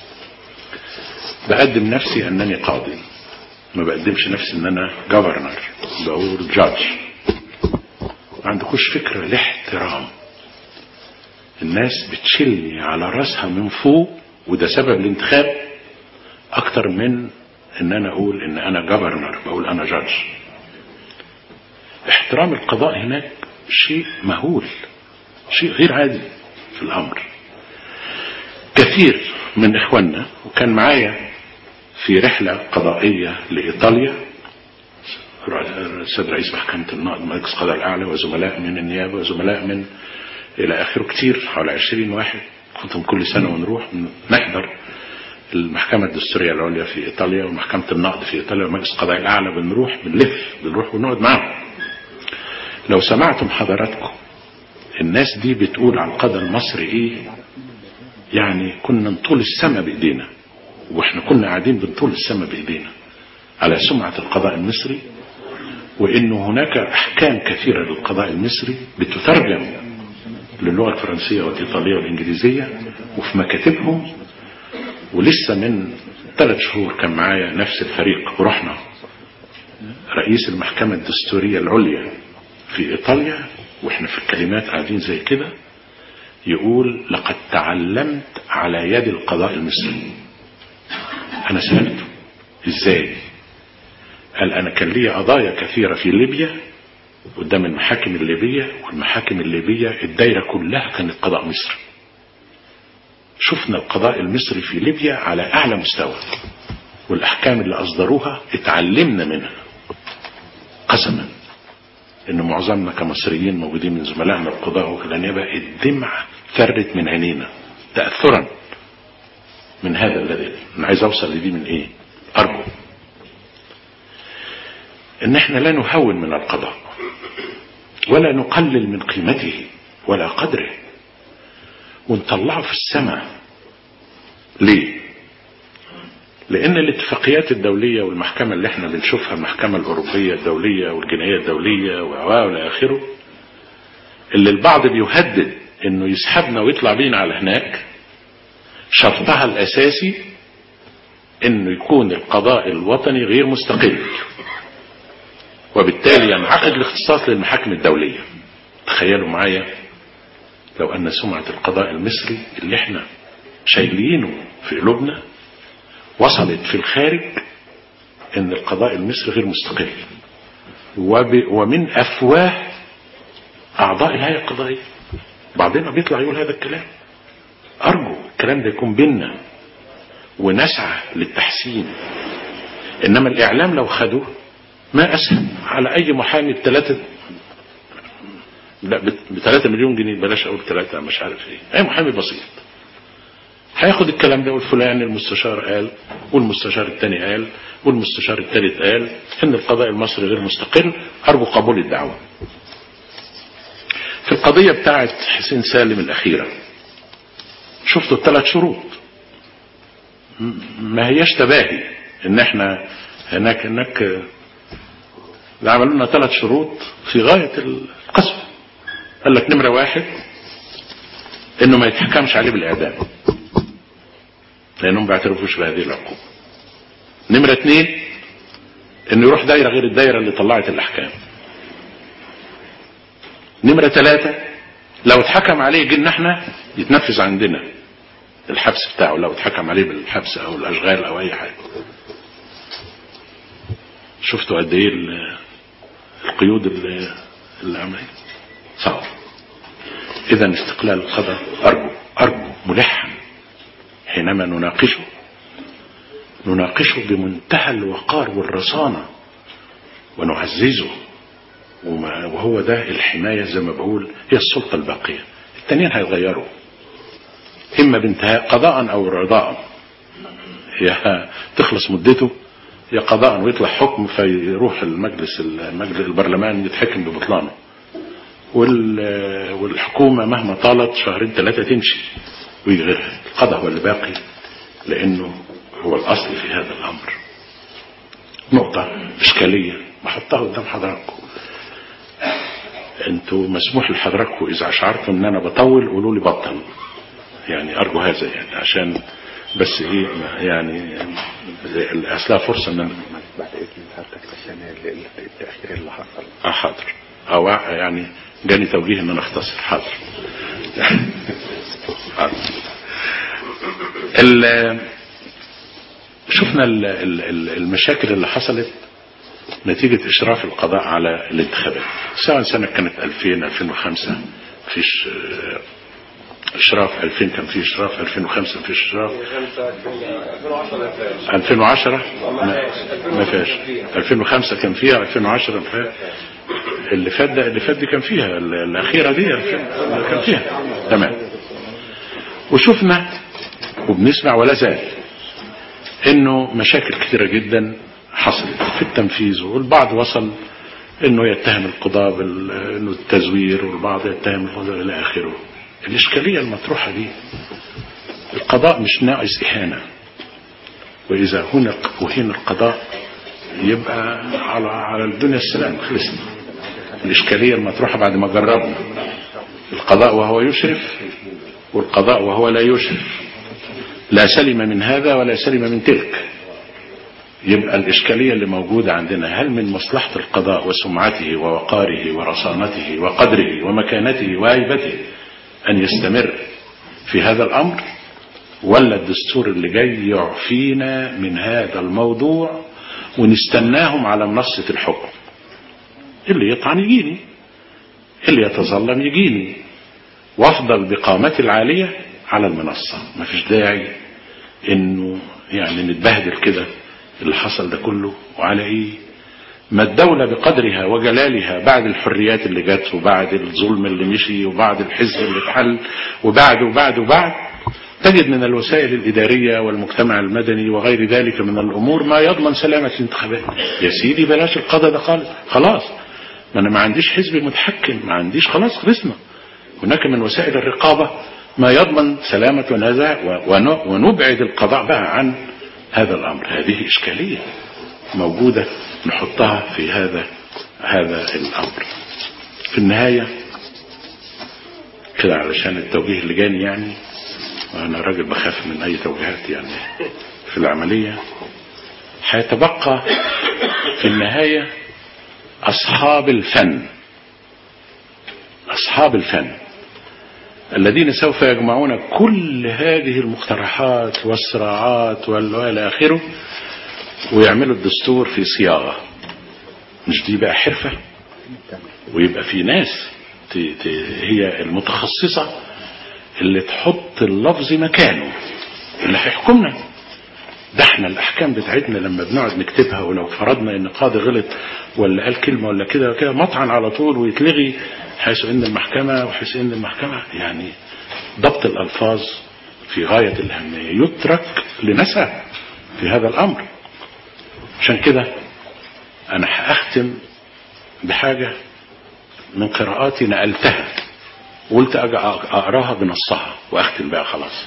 بقدم نفسي أنني قاضي، ما بقدمش نفسي أن أنا جوفرنر، بقول جادج. ما عندكوش فكرة الاحترام. الناس بتشيلني على رأسها من فوق، وده سبب الانتخاب أكتر من أن أنا أقول أن أنا جوفرنر، بقول أنا جادج. احترام القضاء هناك شيء مهول، شيء غير عادي في الأمر. كثير من إخواننا، وكان معايا في رحلة قضائية لإيطاليا السيد رئيس محكمة النقض مجلس القضاء الأعلى وزملاء من النيابة وزملاء من إلى آخره كتير، حوالي عشرين واحد، كنتم كل سنة ونروح نحضر المحكمة الدستورية العليا في إيطاليا ومحكمة النقض في إيطاليا ومجلس القضاء الأعلى. بنروح بنلف بنروح ونقعد معهم. لو سمعتم حضراتكم الناس دي بتقول على القضاء المصري إيه، يعني كنا نطول السماء بإيدينا، وإحنا كنا قاعدين بنطول السماء بإيدينا على سمعة القضاء المصري، وإنه هناك أحكام كثيرة للقضاء المصري بتترجم للغة الفرنسية والإيطالية والإنجليزية وفي مكاتبهم. ولسه من ثلاث شهور كان معايا نفس الفريق ورحنا رئيس المحكمة الدستورية العليا في إيطاليا، وإحنا في الكلمات قاعدين زي كده، يقول لقد تعلمت على يد القضاء المصري. أنا سألته إزاي؟ قال أنا كان لي قضايا كثيرة في ليبيا قدام المحاكم الليبية، والمحاكم الليبية الدايرة كلها كانت قضاء مصري. شفنا القضاء المصري في ليبيا على أعلى مستوى، والأحكام اللي أصدروها اتعلمنا منها. قسما إن معظمنا كمصريين موجودين من زملائنا القضاء والنيابة الدمع فرت من عينينا تأثرا من هذا الذي أنا عايز أوصل لدي من إيه. أرجو إن إحنا لا نهون من القضاء ولا نقلل من قيمته ولا قدره، ونطلعه في السماء. ليه؟ لأن الاتفاقيات الدولية والمحكمة اللي احنا بنشوفها، المحكمة الأوروبية الدولية والجنائية الدولية وإلى آخره، اللي البعض بيهدد إنه يسحبنا ويطلع بينا على هناك، شرطها الأساسي إنه يكون القضاء الوطني غير مستقل، وبالتالي ينعقد الاختصاص للمحاكم الدولية. تخيلوا معايا لو أن سمعة القضاء المصري اللي احنا شايلينه في قلوبنا وصلت في الخارج ان القضاء المصري غير مستقل، ومن افواه اعضاء الهيئة القضائية بعضنا بيطلع يقول هذا الكلام. ارجو الكلام ده يكون بينا ونسعى للتحسين. انما الاعلام لو خدوه ما اسهل على اي محامي بثلاثة لا بثلاثة مليون جنيه، بلاش اقول ثلاثة مش عارف ايه، اي محامي بسيط هياخد الكلام ده، والفلان المستشار قال والمستشار الثاني قال والمستشار الثالث قال ان القضاء المصري غير مستقل. ارجو قبول الدعوة. في القضية بتاعت حسين سالم الاخيرة شفتوا الثلاث شروط، ما هيش تباهي ان احنا هناك هناك عملوا لنا ثلاث شروط في غاية القسوة. قال لك نمرة واحد انه ما يتحكمش عليه بالاعدام. لأنهم بيعترفوش بهذه العقوبة. نمرة اثنين انه يروح دايرة غير الدايرة اللي طلعت الأحكام. نمرة ثلاثة لو اتحكم عليه جن احنا يتنفذ عندنا الحبس بتاعه، لو اتحكم عليه بالحبس او الاشغال او اي حاجة. شفتوا قد ايه القيود اللي, اللي عملها صعب. اذا استقلال القضاء ارجو ارجو ملحا حينما نناقشه نناقشه بمنتهى الوقار والرصانة ونعززه، وهو ده الحماية زي ما بقول، هي السلطة الباقية. التانيين هيغيروا إما بانتهاء قضاء أو رضاء، يا تخلص مدته يا قضاء ويطلع حكم فيروح المجلس المجلس البرلمان يتحكم ببطلانه، والحكومة مهما طالت شهرين ثلاثة تمشي ويجي غيرها. القضاء هو اللي باقي لأنه هو الأصل في هذا الأمر. نقطة إشكالية بحطها قدام حضراتكم. انتوا مسموح لحضراتكم إذا أشعرتم أن أنا بطول قولوا لي بطل، يعني أرجو هذا، يعني عشان بس إيه يعني أصلها فرصة أن أنا بعد إذن حضرتك عشان التأخير اللي حصل. آه حاضر، أو يعني جاني توجيه أن أنا أختصر. حاضر. حاضر. شفنا المشاكل اللي حصلت نتيجة إشراف القضاء على الانتخابات، سواء سنة كانت ألفين ألفين وخمسة فيش إشراف، ألفين كان فيه إشراف، ألفين وخمسة فيش إشراف، ألفين وعشرة ما فيش، ألفين وخمسة كان فيها، ألفين وعشرة فيها. اللي فات ده اللي فات دي كان فيها، الأخيرة دي كان فيها. تمام. وشفنا وبنسمع ولا زال انه مشاكل كثيرة جدا حصلت في التنفيذ، والبعض وصل انه يتهم القضاء بانه التزوير، والبعض يتهم القضاء الى اخره. الاشكالية المطروحة دي القضاء مش ناقص اهانة، واذا هنا وهين القضاء يبقى على على الدنيا السلام خلصنا. الاشكالية المطروحة بعد ما جربنا القضاء وهو يشرف والقضاء وهو لا يشرف، لا سلم من هذا ولا سلم من تلك. يبقى الإشكالية اللي موجودة عندنا، هل من مصلحة القضاء وسمعته ووقاره ورصانته وقدره ومكانته وهيبته أن يستمر في هذا الأمر، ولا الدستور اللي جاي يعفينا من هذا الموضوع ونستناهم على منصة الحكم؟ اللي يطعن يجيني، اللي يتظلم يجيني، وافضل بقامتي العالية على المنصة. ما فيش داعي انه يعني نتبهدل كده اللي حصل ده كله. وعلى ايه؟ ما الدولة بقدرها وجلالها بعد الحريات اللي جت، وبعد الظلم اللي مشي، وبعد الحزب اللي اتحل، وبعد وبعد وبعد تجد من الوسائل الإدارية والمجتمع المدني وغير ذلك من الأمور ما يضمن سلامة الانتخابات. يا سيدي بلاش القضاء ده خالص، خلاص ما أنا ما عنديش حزب متحكم، ما عنديش، خلاص خلصنا. هناك من وسائل الرقابة ما يضمن سلامة ونزاع، ونبعد القضاء بقى عن هذا الأمر. هذه إشكالية موجودة نحطها في هذا هذا الأمر. في النهاية كده علشان التوجيه اللي جاني، يعني وأنا راجل بخاف من أي توجيهات يعني في العملية، هيتبقى في النهاية أصحاب الفن، أصحاب الفن الذين سوف يجمعون كل هذه المقترحات والصراعات والى اخره ويعملوا الدستور في صياغة. مش دي بقى حرفة؟ ويبقى في ناس هي المتخصصة اللي تحط اللفظ مكانه اللي هيحكمنا. ده احنا الاحكام بتاعتنا لما بنقعد نكتبها، ولو فرضنا ان قاضي غلط ولا قال كلمة ولا كده وكده مطعن على طول ويتلغي، حيث ان المحكمة وحيث ان المحكمة يعني ضبط الالفاظ في غاية الاهمية يترك لنسى في هذا الامر. عشان كده انا هختم بحاجة من قراءاتي نقلتها وقلت اجي اقراها بنصها واختم بقى خلاص.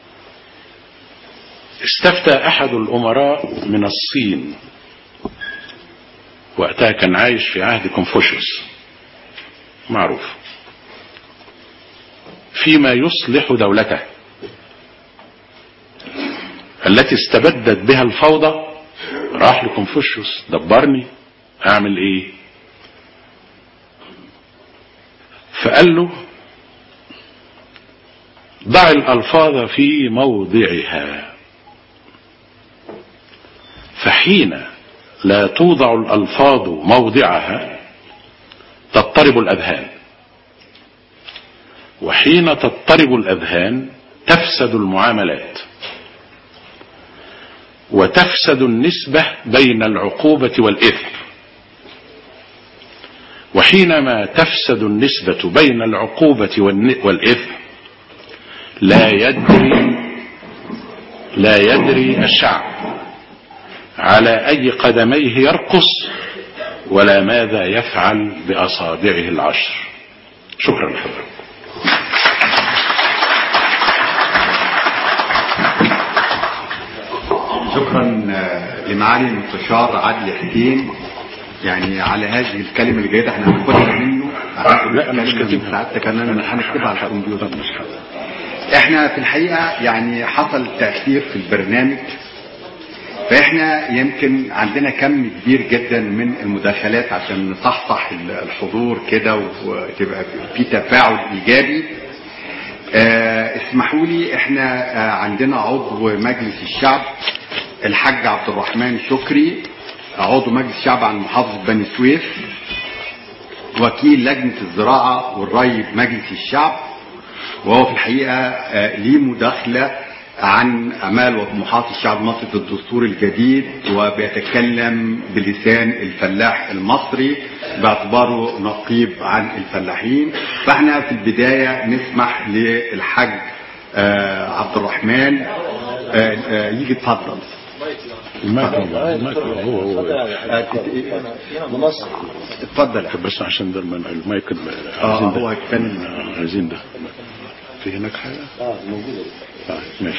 استفتى احد الامراء من الصين، وقتها كان عايش في عهد كونفوشيوس معروف، فيما يصلح دولته. التي استبدت بها الفوضى راح لكونفوشيوس: دبرني، اعمل ايه؟ فقال له: ضع الألفاظ في موضعها، فحين لا توضع الألفاظ موضعها تضطرب الأذهان، وحين تضطرب الأذهان تفسد المعاملات، وتفسد النسبة بين العقوبة والإثم، وحينما تفسد النسبة بين العقوبة والإثم لا يدري لا يدري الشعب على أي قدميه يرقص ولا ماذا يفعل بأصابعه العشر. شكرا لحضرتك. شكرا لمعالي المستشار عادل حكيم يعني على هذه الكلمة الجيدة. احنا هناخدها منه. لا مش كاتبها سعادتك، انا هنكتبها على الكمبيوتر. احنا في الحقيقة يعني حصل تأثير في البرنامج، فاحنا يمكن عندنا كم كبير جدا من المداخلات عشان نصحصح الحضور كده وتبقى في تفاعل ايجابي. اه اسمحوا لي، احنا اه عندنا عضو مجلس الشعب الحاج عبد الرحمن شكري، عضو مجلس الشعب عن محافظة بني سويف، وكيل لجنة الزراعة والري بمجلس الشعب، وهو في الحقيقة ليه مداخلة عن أمال وطموحات الشعب المصري في الدستور الجديد، وبيتكلم بلسان الفلاح المصري باعتباره نقيب عن الفلاحين. فاحنا في البداية نسمح للحاج عبد الرحمن يجي يتفضل. المايك المايك هو هو اتفضل بس عشان ده المايك اه هو هيتكلم. عايزين ده في هناك حاجه اه موجوده اه ماشي.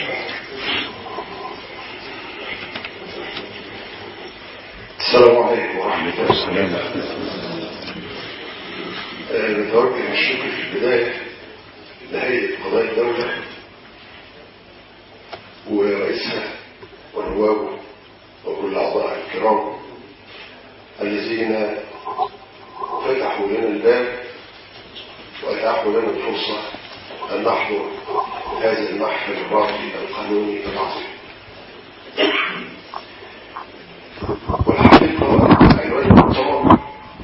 السلام عليكم ورحمه الله السلام. نتوجه الشكر في البدايه لهيئه قضايا الدوله ورئيسها ونوابه وكل أعضاء الكرام الذين فتحوا لنا الباب وأتاحوا لنا الفرصة أن نحضر هذا المحفل الراقي القانوني العظيم. والحقيقة عنوان المؤتمر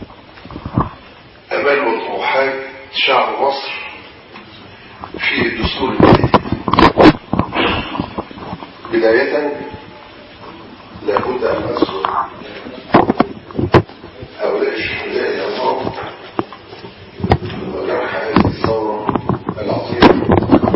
أمال وطموحات شعب مصر في الدستور الجديد. بداية لابد أن أذكر هؤلاء الشهداء العظام وجرحى هذه الثورة العظيمة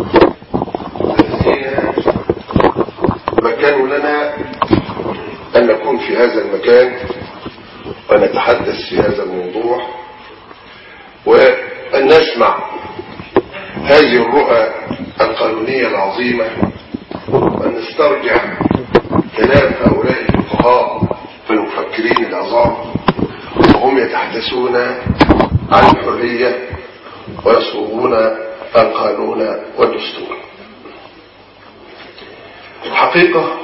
الذين مكنوا لنا أن نكون في هذا المكان ونتحدث في هذا الموضوع وأن نسمع هذه الرؤى القانونية العظيمة وأن نسترجع كلام هؤلاء الفقهاء والمفكرين العظام وهم يتحدثون عن الحرية ويصوغون القانون والدستور. الحقيقة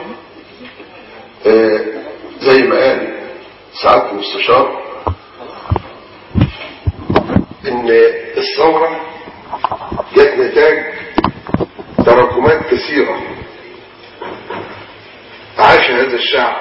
زي ما قال سعادة المستشار ان الثورة جت نتاج تراكمات كثيرة عاش هذا الشعب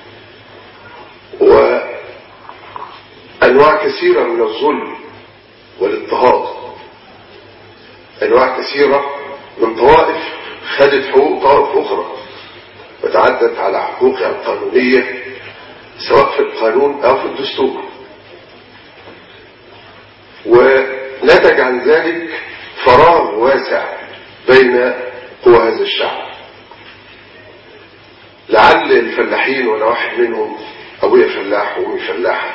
وأنواع كثيرة من الظلم والاضطهاد، أنواع كثيرة من طوائف خدت حقوق طوائف أخرى وتعدت على حقوقها القانونية سواء في القانون أو في الدستور، ونتج عن ذلك فراغ واسع بين قوى هذا الشعب. لعل الفلاحين وانا واحد منهم، ابويا فلاح وامي فلاحه،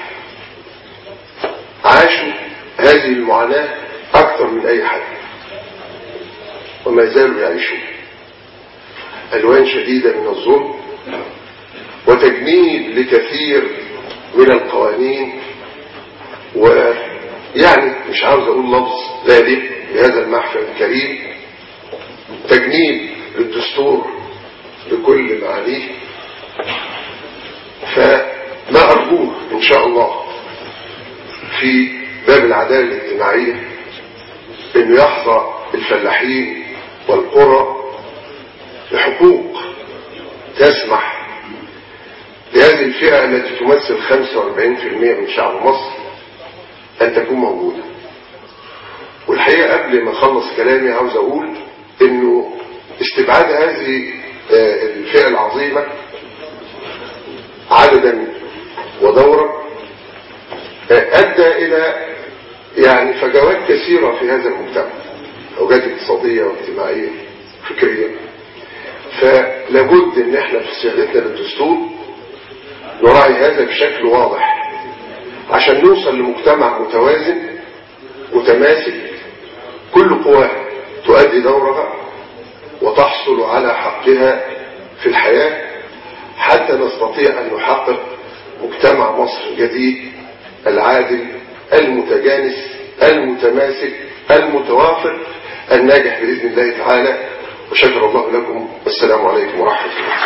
عاشوا هذه المعاناه اكثر من اي حد وما زالوا يعيشون الوان شديده من الظلم وتجنيد لكثير من القوانين، ويعني مش عاوز اقول لفظ لا يليق بهذا المحفل الكريم، تجنيد للدستور بكل معانيه. فما أرجوه إن شاء الله في باب العدالة الاجتماعية إنه يحظى الفلاحين والقرى بحقوق تسمح لهذه الفئة التي تمثل خمسة وأربعين بالمئة من شعب مصر أن تكون موجودة. والحقيقة قبل ما أخلص كلامي عاوز أقول إنه استبعاد هذه الفئة العظيمة عددا ودورا أدى إلى يعني فجوات كثيرة في هذا المجتمع، فجوات اقتصادية واجتماعية فكرية. فلابد إن احنا في صياغتنا للدستور نراعي هذا بشكل واضح عشان نوصل لمجتمع متوازن متماسك، كل قواه تؤدي دورها وتحصل على حقها في الحياة، حتى نستطيع أن نحقق مجتمع مصر الجديد العادل المتجانس المتماسك المتوافق الناجح بإذن الله تعالى. وشكر الله لكم، والسلام عليكم ورحمة الله.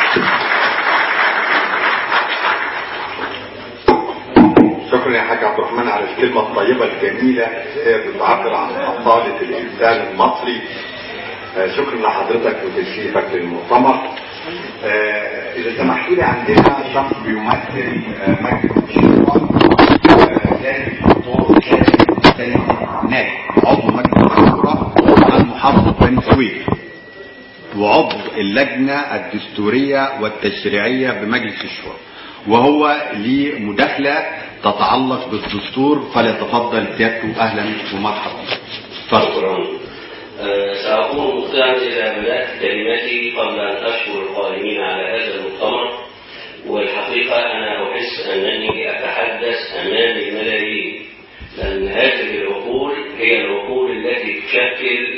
شكرا يا حاج عبد الرحمن على الكلمة الطيبة الجميلة اللي بتعبر عن أصالة الإنسان المصري. شكرا لحضرتك وتشريفك للمؤتمر. إذا سمحت لي، عندنا شخص بيمثل مجلس الشورى كان الدكتور كامل ناجي، عضو مجلس الشورى عن محافظة بني سويف وعضو اللجنة الدستورية والتشريعية بمجلس الشورى، وهو ليه مداخلة تتعلق بالدستور، فليتفضل سيادته. أهلا ومرحبا. تفضل. سأكون مخطئا إذا بدأت كلمتي قبل أن أشكر القائمين على هذا المؤتمر. والحقيقة أنا أحس أنني أتحدث أمام الملايين، لأن هذه العقول هي العقول التي تشكل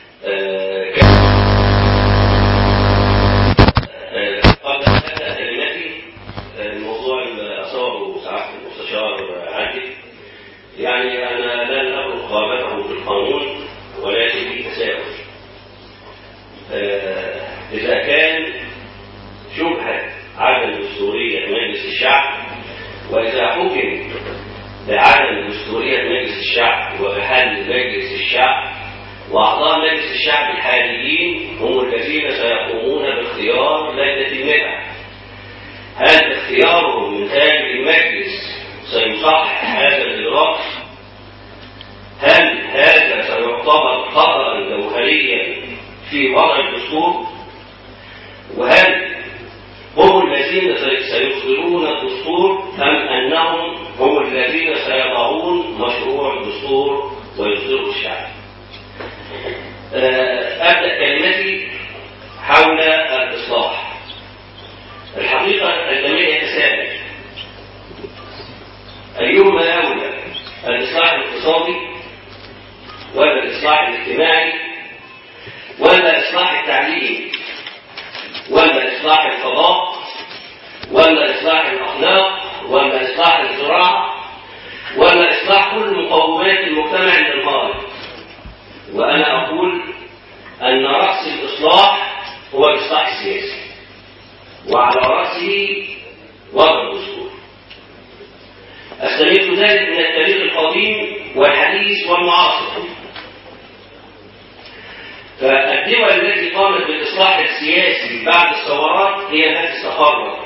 قبل أن أبدأ كلمتي الموضوع اللي أصابه سعادة المستشار عادل، يعني أنا لن أبرق غابته في القانون ولكن في تساؤل. إذا كان شبهة عدم دستورية مجلس الشعب، وإذا حكم بعدم دستورية مجلس الشعب وبحل مجلس الشعب، وأعضاء مجلس الشعب الحاليين هم الذين سيقومون باختيار لجنة المئة، هل اختيارهم من خارج المجلس سيصحح هذا الإجراء؟ هل هذا سيعتبر خطأ جوهريا في وضع الدستور؟ وهل هم الذين سيصدرون الدستور أم أنهم هم الذين سيضعون مشروع الدستور ويصدره الشعب؟ أبدأ كلمتي حول الإصلاح. الحقيقة الجميع يتساءل أيهما أولى، الإصلاح الاقتصادي ولا الإصلاح الاجتماعي ولا إصلاح التعليم ولا إصلاح القضاء ولا إصلاح الأخلاق ولا إصلاح الزراعة ولا إصلاح كل مقومات المجتمع الانهاري؟ وأنا أقول أن رأس الإصلاح هو الإصلاح السياسي، وعلى رأسه وضع الدستور. استمد ذلك من التاريخ القديم والحديث والمعاصر. فالدول التي قامت بالإصلاح السياسي بعد الثورات هي التي استقرت.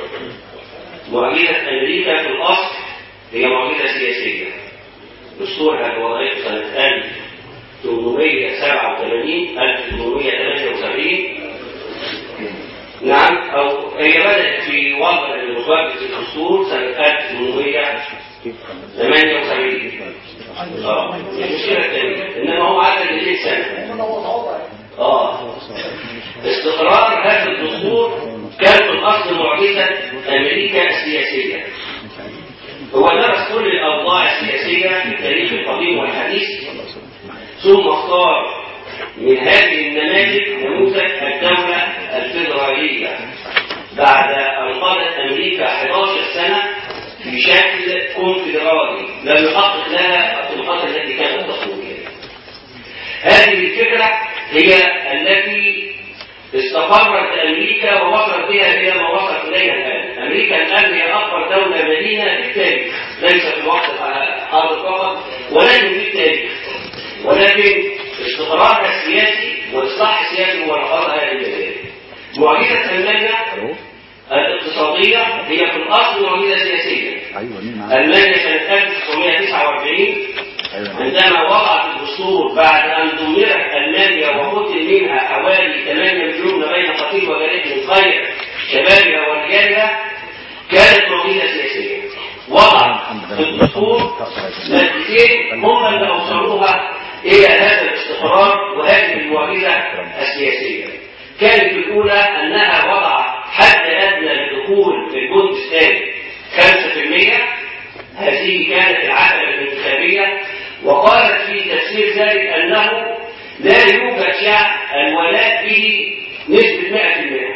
معجزة أمريكا في الأصل هي معجزة سياسية. دستورها وضعته سنة ألف وثمانمائة وسبعة وثمانين ألف وثمانمائة وثمانية وسبعين، نعم، أو هي بدأت في وضع المسودة الدستور سنة ألف وثمانمائة وثمانية وسبعين. اه المشكلة الثانية إنما هو عدد مئتين سنة. اه استقرار هذا الدستور كان في الأصل معجزة أمريكا السياسية. هو درس كل الأوضاع السياسية في التاريخ القديم والحديث، ثم اختار من هذه النماذج نموذج الدولة الفيدرالية بعد أن قضت أمريكا إحدى عشرة سنة في شكل كونفدرالي لم يحقق لها الطموحات التي كانت تصل إليها. هذه الفكرة هي التي استقرت أمريكا ووصلت بها إلى ما وصلت إليها الآن. أمريكا الآن هي أكبر دولة مدينة في التاريخ، ليس في الوقت الحاضر فقط ولكن في التاريخ، ولكن استقرارها السياسي والإصلاح السياسي هو رفضها للجزائر. معجزة ألمانيا الاقتصادية هي في الأصل معجزة سياسية. ألمانيا سنة ألف وتسعمائة وتسعة وأربعين عندما وضعت الدستور بعد أن دمرت ألمانيا وقتل منها حوالي ثمانية مليون بين قتيل وجريح من خير شبابها ورجالها، كانت معجزة سياسية. وضعت في الدستور مادتين هم اللي أوصلوها إلى هذا الاستقرار وهذه المعجزة السياسية. كانت الأولى أنها وضعت حد أدنى للدخول في البوندستاغ خمسة بالمئة، هذه كانت العتبة الانتخابية، وقالت في تفسير ذلك أنه لا يوجد شعب الولاء به نسبة مئة بالمئة،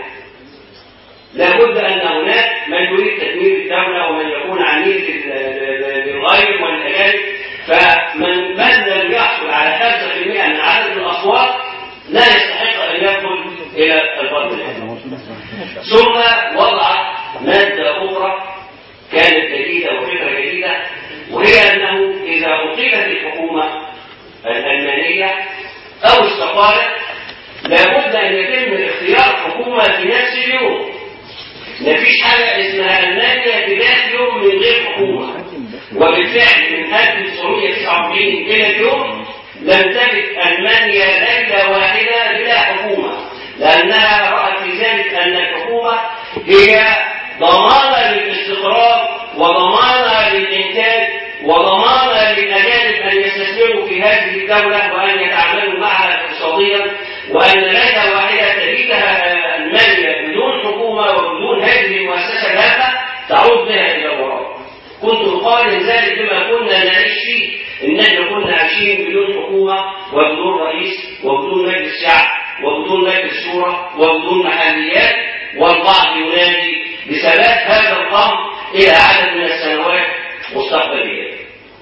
لابد أن هناك من يريد تدمير الدولة ومن يكون عميل للغير والأجانب، فمن من لم يحصل على خمسة بالمئة من عدد الأصوات لا يستحق أن يدخل إلى البرلمان. ثم وضعت مادة أخرى كانت جديدة وفكرة جديدة، وهي أنه إذا أقيمت الحكومة الألمانية أو استقالت لابد أن يتم اختيار حكومة في نفس اليوم. مفيش حاجة اسمها ألمانيا تبات يوم من غير حكومة، وبالفعل من ألف وتسعمائة وتسعة وأربعين إلى اليوم لم تجد ألمانيا ليلة واحدة بلا حكومة، لأنها رأت في ذلك أن الحكومة هي ضمانة للاستقرار وضمانة للإنتاج وضمانة للأجانب أن يستثمروا في هذه الدولة وأن يتعاملوا معها اقتصاديا، وأن ليلة واحدة تجدها ألمانيا بدون حكومة وبدون هذه المؤسسة الهامة تعود بها إلى الوراء. كنت أقارن ذلك بما كنا نعيش فيه، إن احنا كنا عايشين بدون حكومة وبدون رئيس وبدون مجلس شعب وبدون مجلس شورى وبدون محليات، والبعض ينادي بثبات هذا الأمر إلى عدد من السنوات مستقبلية.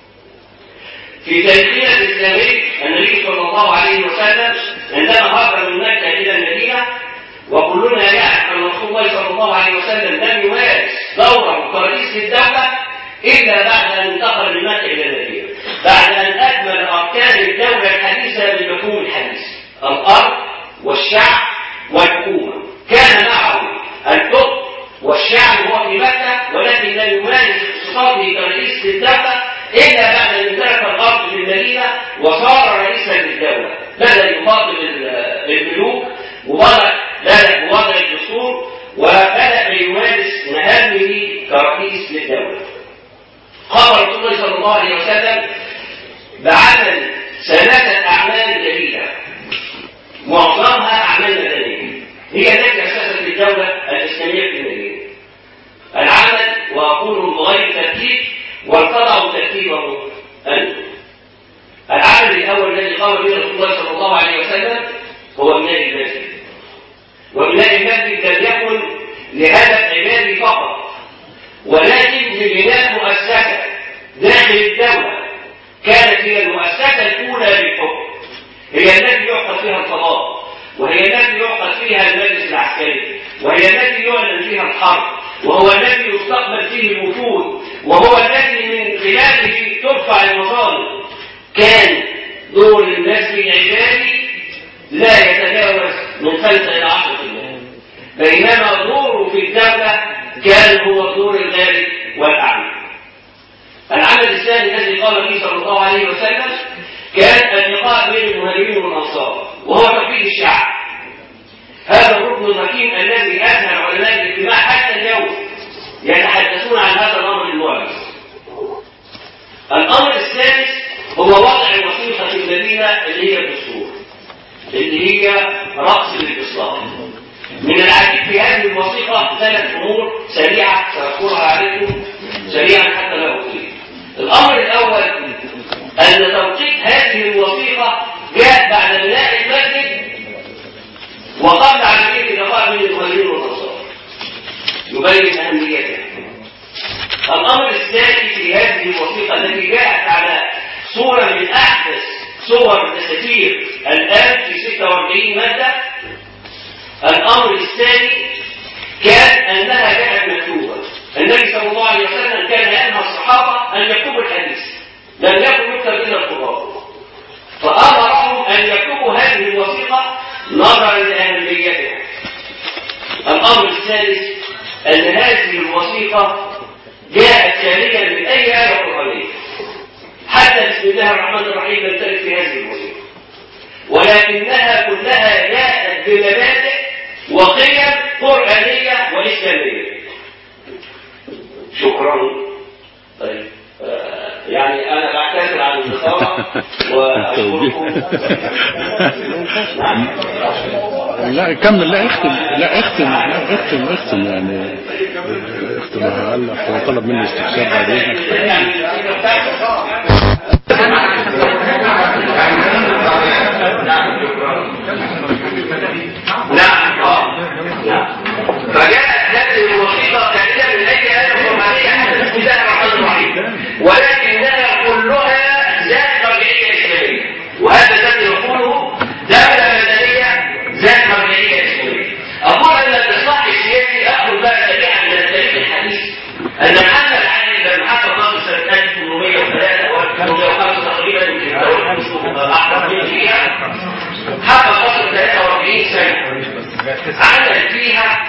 في تاريخنا الإسلامي النبي صلى الله عليه وسلم عندما هاجر من مكة إلى المدينة، وكلنا يعرف أن رسول الله صلى الله عليه وسلم لم يمارس دوره كرئيس للدولة إلا بعد أن انتقل من مكة إلى المدينة، بعد أن أكمل أركان الدولة الحديثة بالمفهوم الحديث: الأرض والشعب والحكومة. كان معه الحكم والشعب هو في مكة، ولكن لم يمارس اقتصاده كرئيس للدولة إلا بعد أن ترك الأرض في المدينة وصار رئيسا للدولة، بدأ يخاطب الملوك وبدأ بوضع الدستور وبدأ يمارس مهامه كرئيس للدولة. قام رسول الله صلى الله عليه وسلم بعمل ثلاثة أعمال جديدة معظمها أعمال مدنية هي التي أسست الدولة الإسلامية في المدينة. العمل وأقول بغير ترتيب وارتضعوا ترتيبه أنتم. العمل الأول الذي قام به رسول الله صلى الله عليه وسلم هو بناء المسجد، وبناء المسجد لم يكن لهدف عبادي فقط، ولكن لبناء مؤسسة داخل الدولة كانت هي المؤسسة الأولى للحكم، هي التي يعقد فيها القضاء، وهي التي يعقد فيها المجلس العسكري، وهي التي يعلن فيها الحرب، وهو الذي يستقبل فيه الوفود، وهو الذي من خلاله ترفع المظالم. كان دور المسجد العبادي لا يتجاوز من خمسة إلى عشرة بالمئة، بينما دوره في الدولة كان هو الدور الغالب والأعلى. العمل الثاني الذي قام به صلى الله عليه وسلم كان اللقاء بين المهاجرين والأنصار، وهو توحيد الشعب. هذا الركن الركين الذي أذهل علماء الاجتماع حتى اليوم يتحدثون عن هذا الأمر المعجز. الأمر الثالث هو وضع وثيقة في المدينة اللي هي الدستور، اللي هي رأس الإصلاح. من العجيب في هذه الوثيقة ثلاث أمور سريعة سأذكرها عليكم سريعا حتى لا أطيل. الأمر الأول أن توقيت هذه الوثيقة جاء بعد بناء المسجد وقبل عملية اللقاء بين المهاجرين والأنصار، يبين أهميتها. الأمر الثاني في هذه الوثيقة التي جاءت على صورة من أحدث صور الدساتير الآن في ستة وأربعين مادة، الأمر الثاني كان أنها جاءت مكتوبة. النبي صلى الله عليه وسلم كان ينهى الصحابة أن يكتبوا الحديث، لم يكن يكتب إلا القرآن، فأمرهم أن يكتبوا هذه الوثيقة نظرا لأهميتها. الأمر الثالث أن هذه الوثيقة جاءت خالية من أي آية قرآنية، حتى بسم الله الرحمن الرحيم لم ترد في هذه الوثيقة، ولكنها كلها جاءت بمبادئ وقيم قرآنية وإسلامية. شكرا. طيب آه يعني أنا بعتذر عن الإطالة وأشكركم. لا كمل، لا اختم، لا اختم، لا اختم اختم يعني اختم. هلا هو طلب مني استفسار بعد اذنك. نعم نعم. فجاءت هذه الوثيقة كاملة من أي آية قرآنية حتى بسم الله الرحمن الرحيم، ولكنها كلها ذات مرجعية إسلامية، وهذا الذي يقوله دولة مدنية ذات مرجعية إسلامية. أقول أن الإصلاح السياسي أخذ بقى تبعا من التاريخ الحديث أن محمد علي لما حكم مصر سنة ألف وثمانمائة وثلاثة أو ألف وثمانمائة وخمسة تقريبا، يمكن الدولة أحمد من فيها، حكم مصر ثلاثة وأربعين سنة، عمل فيها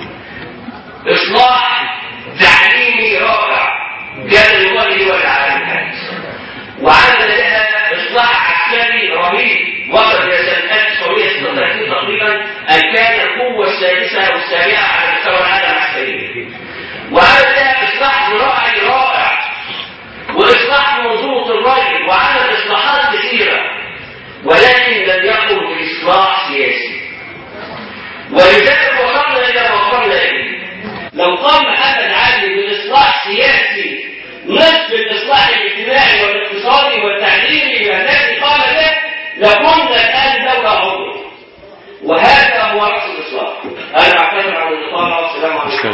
إصلاح تعليمي رائع كان لوجه والعالم الحديث، وعمل لها إصلاح عسكري رهيب وصل إلى سنة ألف وتسعمائة وستة وثلاثين تقريبا أن كان القوة السادسة أو السابعة على مستوى العالم عسكريا، وعمل لها إصلاح زراعي رائع وإصلاح منظومة الري، وعمل إصلاحات كثيرة، ولكن لم يقم بإصلاح سياسي. ولذلك وصلنا إلى ما وصلنا إليه. لو قام محمد علي بإصلاح سياسي نصف الإصلاح الاجتماعي والاقتصادي والتعليمي الذي قام به لكنا الآن دولة عضوة، وهذا هو رأس الإصلاح. أنا أعتذر عن الإطالة والسلام عليكم.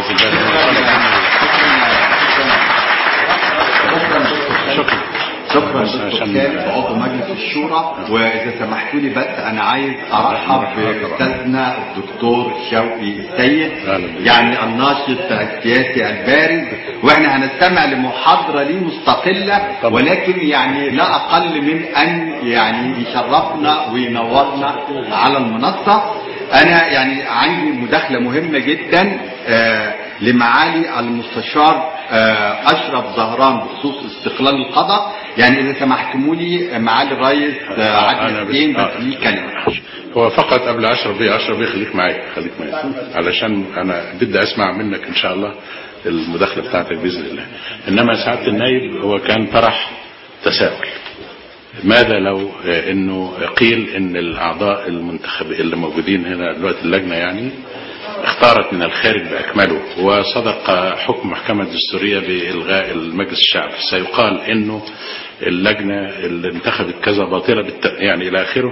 شكرا شكرا دكتور عضو مجلس الشورى. واذا سمحتوا لي بس انا عايز ارحب باستاذنا الدكتور شوقي السيد، يعني الناشط السياسي البارز، واحنا هنستمع لمحاضره ليه مستقله، ولكن يعني لا اقل من ان يعني يشرفنا وينورنا على المنصه. انا يعني عندي مداخله مهمه جدا آه لمعالي المستشار آه اشرف زهران بخصوص استقلال القضاء. يعني اذا سمحتموا لي معالي الرئيس آه عادل الدين بس ليه كلمه. هو فقط قبل اشرف بيه اشرف بيه خليك معايا خليك معايا علشان انا بدي اسمع منك ان شاء الله المداخله بتاعتك باذن الله. انما سعاده النائب هو كان طرح تساؤل، ماذا لو انه قيل ان الاعضاء المنتخب اللي موجودين هنا دلوقتي اللجنه يعني اختارت من الخارج باكمله، وصدق حكم محكمه دستوريه بالغاء المجلس الشعبي، سيقال انه اللجنه اللي انتخبت كذا باطله بالت... يعني الى اخره.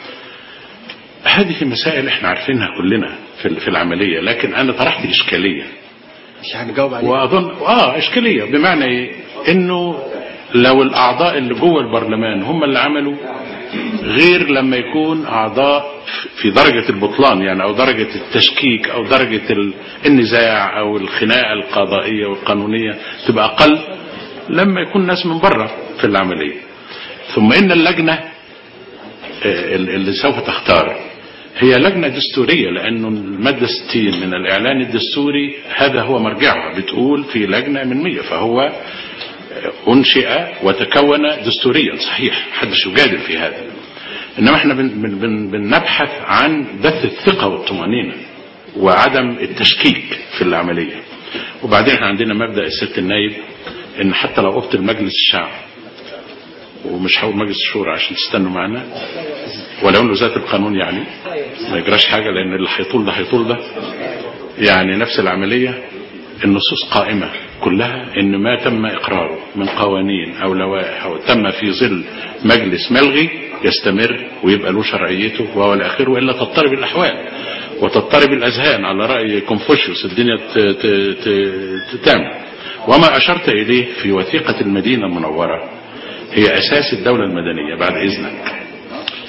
هذه مسائل احنا عارفينها كلنا في في العمليه، لكن انا طرحت اشكاليه مش هنجاوب عليها، واظن اه اشكاليه بمعنى ايه؟ انه لو الاعضاء اللي جوه البرلمان هم اللي عملوا، غير لما يكون اعضاء في درجة البطلان يعني او درجة التشكيك او درجة النزاع او الخناقة القضائية والقانونية تبقى اقل لما يكون ناس من بره في العملية. ثم ان اللجنة اللي سوف تختار هي لجنة دستورية، لانه المادة ستين من الاعلان الدستوري هذا هو مرجعها، بتقول في لجنة من مية، فهو انشئ وتكون دستوريا صحيح، محدش يجادل في هذا. انما احنا بن بن بنبحث عن بث الثقة والطمأنينة وعدم التشكيك في العملية. وبعدين احنا عندنا مبدأ الست النايب ان حتى لو ابطل مجلس الشعب، ومش هقول مجلس الشورى عشان تستنوا معنا، ولو انه ذات القانون يعني ما يجراش حاجة، لان اللي هيطول ده هيطول ده يعني نفس العملية. النصوص قائمة كلها ان ما تم اقراره من قوانين او لوائح او تم في ظل مجلس ملغي يستمر ويبقى له شرعيته وهو الاخر، والا تضطرب الاحوال وتضطرب الاذهان على راي كونفوشيوس، الدنيا تتعمل. وما اشرت اليه في وثيقة المدينة المنورة هي اساس الدولة المدنية بعد اذنك.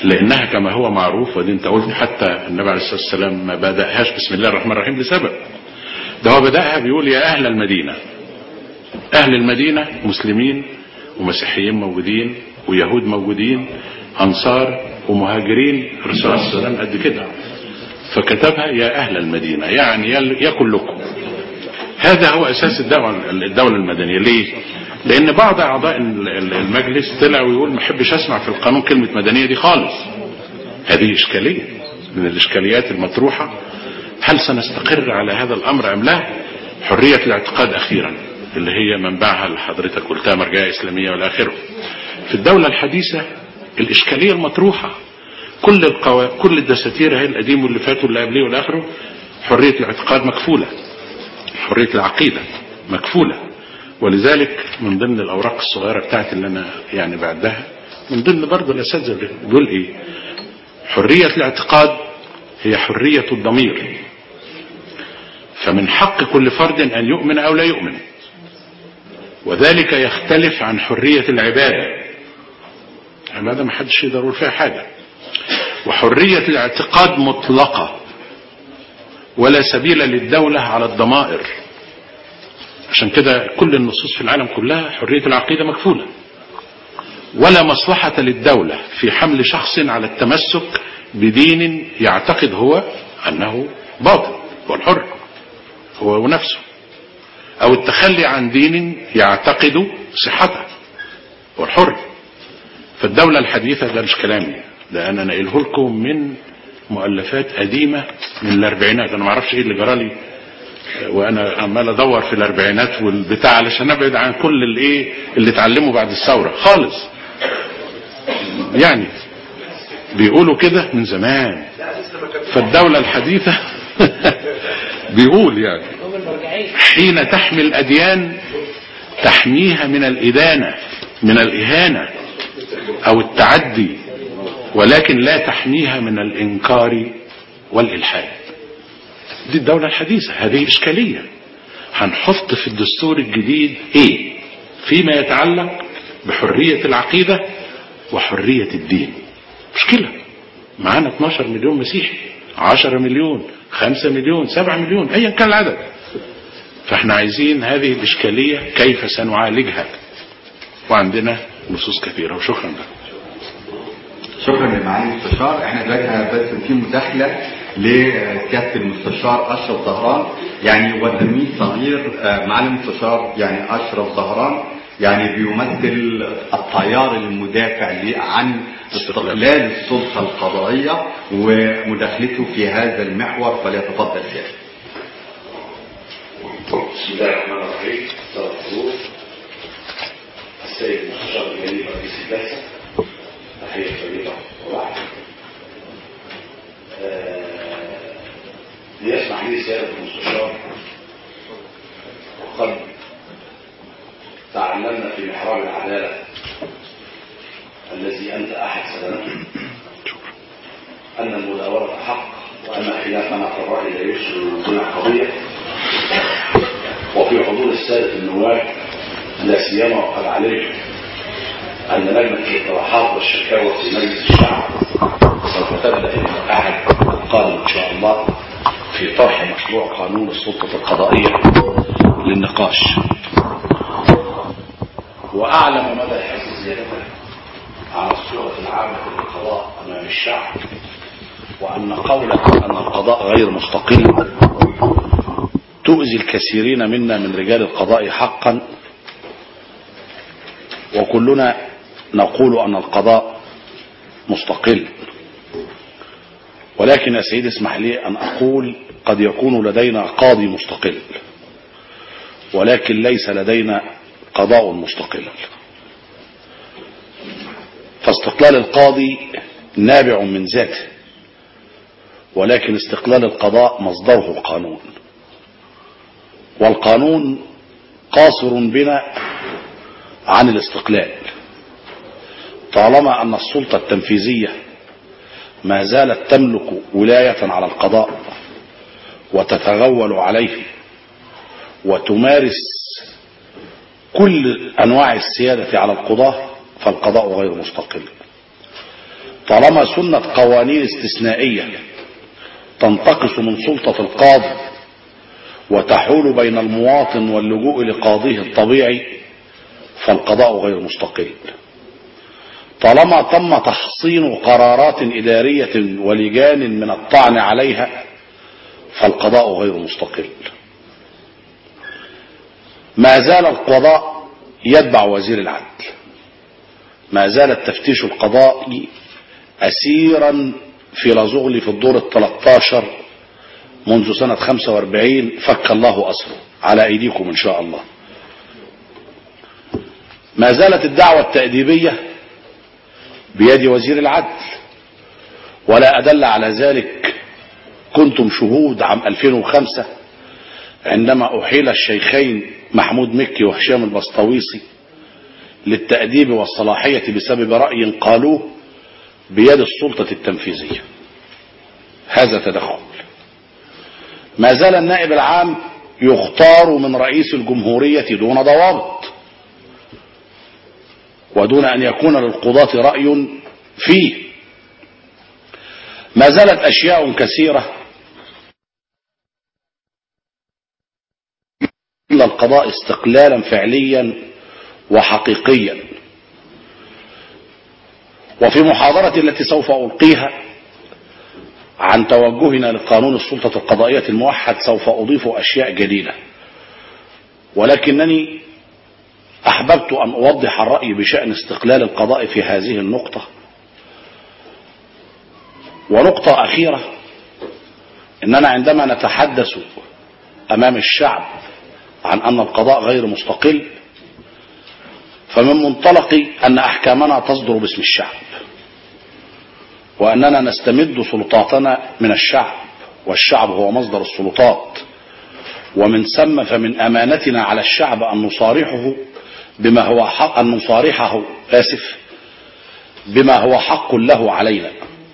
لأنها كما هو معروف، ودي انت قلت حتى النبي عليه الصلاة والسلام ما بدأهاش بسم الله الرحمن الرحيم لسبب، ده هو بدأها بيقول يا أهل المدينة. أهل المدينة مسلمين ومسيحيين موجودين ويهود موجودين، أنصار ومهاجرين، الرسول عليه الصلاة والسلام قد كده، فكتبها يا أهل المدينة، يعني يا كلكم. هذا هو أساس الدولة, الدولة المدنية. ليه؟ لأن بعض أعضاء المجلس طلعوا ويقول ما احبش أسمع في القانون كلمة مدنية دي خالص. هذه إشكالية من الإشكاليات المطروحة. هل سنستقر على هذا الأمر أم لا؟ حرية الاعتقاد أخيرا اللي هي منبعها اللي حضرتك قلتها مرجعية إسلامية والآخره. في الدولة الحديثة الإشكالية المطروحة كل القوا... كل الدساتير هي القديم واللي فات واللي قبليه والآخره، حرية الاعتقاد مكفولة، حرية العقيدة مكفولة. ولذلك من ضمن الأوراق الصغيرة بتاعت اللي أنا يعني بعدها، من ضمن برضه الأساتذة بيقول إيه؟ حرية الاعتقاد هي حرية الضمير، فمن حق كل فرد أن يؤمن أو لا يؤمن، وذلك يختلف عن حرية العبادة. العبادة ما حدش يقدر يقول فيها حاجة. وحرية الاعتقاد مطلقة ولا سبيل للدولة على الضمائر. عشان كده كل النصوص في العالم كلها حرية العقيدة مكفولة، ولا مصلحة للدولة في حمل شخص على التمسك بدين يعتقد هو أنه باطل والحر هو ونفسه، أو التخلي عن دين يعتقد صحته والحر. فالدولة الحديثة ده مش كلامي، ده أنا نقله لكم من مؤلفات قديمة من الأربعينات. أنا ما أعرفش إيه اللي جرالي وأنا عمال أدور في الأربعينات والبتاع علشان أبعد عن كل الإيه اللي اتعلموا بعد الثورة خالص. يعني بيقولوا كده من زمان. فالدولة الحديثة بيقول يعني حين تحمي الأديان تحميها من الإدانة، من الإهانة أو التعدي، ولكن لا تحميها من الإنكار والإلحاد. دي الدولة الحديثة. هذه إشكالية. هنحط في الدستور الجديد إيه فيما يتعلق بحرية العقيدة وحرية الدين؟ مشكلة. معانا اتناشر مليون مسيحي، عشرة مليون، خمسة مليون، سبعة مليون، أيا كان العدد. فاحنا عايزين هذه الإشكالية كيف سنعالجها، وعندنا نصوص كثيرة. وشكرا لك. شكرا لمعالي المستشار. احنا دلوقتي بس في مداخله لسياده المستشار اشرف زهران، يعني وتلميذ صغير. معالي المستشار يعني اشرف زهران يعني بيمثل التيار المدافع عن استقلال السلطه القضائيه ومداخلته في هذا المحور، فليتفضل سيادة. بسم الله الرحمن الرحيم. الحضور السيد المستشار الجليل رئيس البعثة، تحية طيبة وواحد. ليسمح لي سيادة المستشار، وقد تعلمنا في محراب العدالة الذي أنت أحد سلامته أن المداولة حق، وأن خلافنا في الرأي لا يفسد دون قضية. وفي حضور السادة النواب لا سيما وقد عليهم أن لجنة الاقتراحات والشكاوى في مجلس الشعب سوف تبدأ الأحد القادم إن شاء الله في طرح مشروع قانون السلطة القضائية للنقاش. وأعلم مدى حساسيتك على الصورة العامة للقضاء أمام الشعب، وأن قولك أن القضاء غير مستقل تؤذي الكثيرين منا من رجال القضاء حقا، وكلنا نقول أن القضاء مستقل. ولكن يا سيدي اسمح لي أن أقول قد يكون لدينا قاضي مستقل، ولكن ليس لدينا قضاء مستقل. فاستقلال القاضي نابع من ذاته، ولكن استقلال القضاء مصدره القانون، والقانون قاصر بنا عن الاستقلال طالما أن السلطة التنفيذية ما زالت تملك ولاية على القضاء وتتغول عليه وتمارس كل أنواع السيادة على القضاة، فالقضاء غير مستقل. طالما سنة قوانين استثنائية تنتقص من سلطة القاضي وتحول بين المواطن واللجوء لقاضيه الطبيعي فالقضاء غير مستقل. طالما تم تحصين قرارات إدارية ولجان من الطعن عليها فالقضاء غير مستقل. ما زال القضاء يتبع وزير العدل، ما زال التفتيش القضائي أسيرا في لازغلي في الدور الثلاث عشر منذ سنة خمسة وأربعين، فك الله أسره على أيديكم إن شاء الله. ما زالت الدعوة التأديبية بيد وزير العدل، ولا أدل على ذلك كنتم شهود عام ألفين وخمسة عندما أحيل الشيخين محمود مكي وهشام البسطويسي للتأديب والصلاحية بسبب رأي قالوه بيد السلطة التنفيذية. هذا تدخل. ما زال النائب العام يختار من رئيس الجمهورية دون ضوابط ودون أن يكون للقضاة رأي فيه. ما زالت أشياء كثيرة إلا القضاء استقلالا فعليا وحقيقيا. وفي محاضرة التي سوف ألقيها عن توجهنا لقانون السلطة القضائية الموحد سوف أضيف أشياء جديدة، ولكنني أحببت أن أوضح الرأي بشأن استقلال القضاء في هذه النقطة. ونقطة أخيرة، إننا عندما نتحدث أمام الشعب عن أن القضاء غير مستقل فمن منطلق أن أحكامنا تصدر باسم الشعب، وأننا نستمد سلطاتنا من الشعب، والشعب هو مصدر السلطات، ومن ثم فمن أمانتنا على الشعب أن نصارحه بما هو حق أن نصارحه آسف بما هو حق له علينا،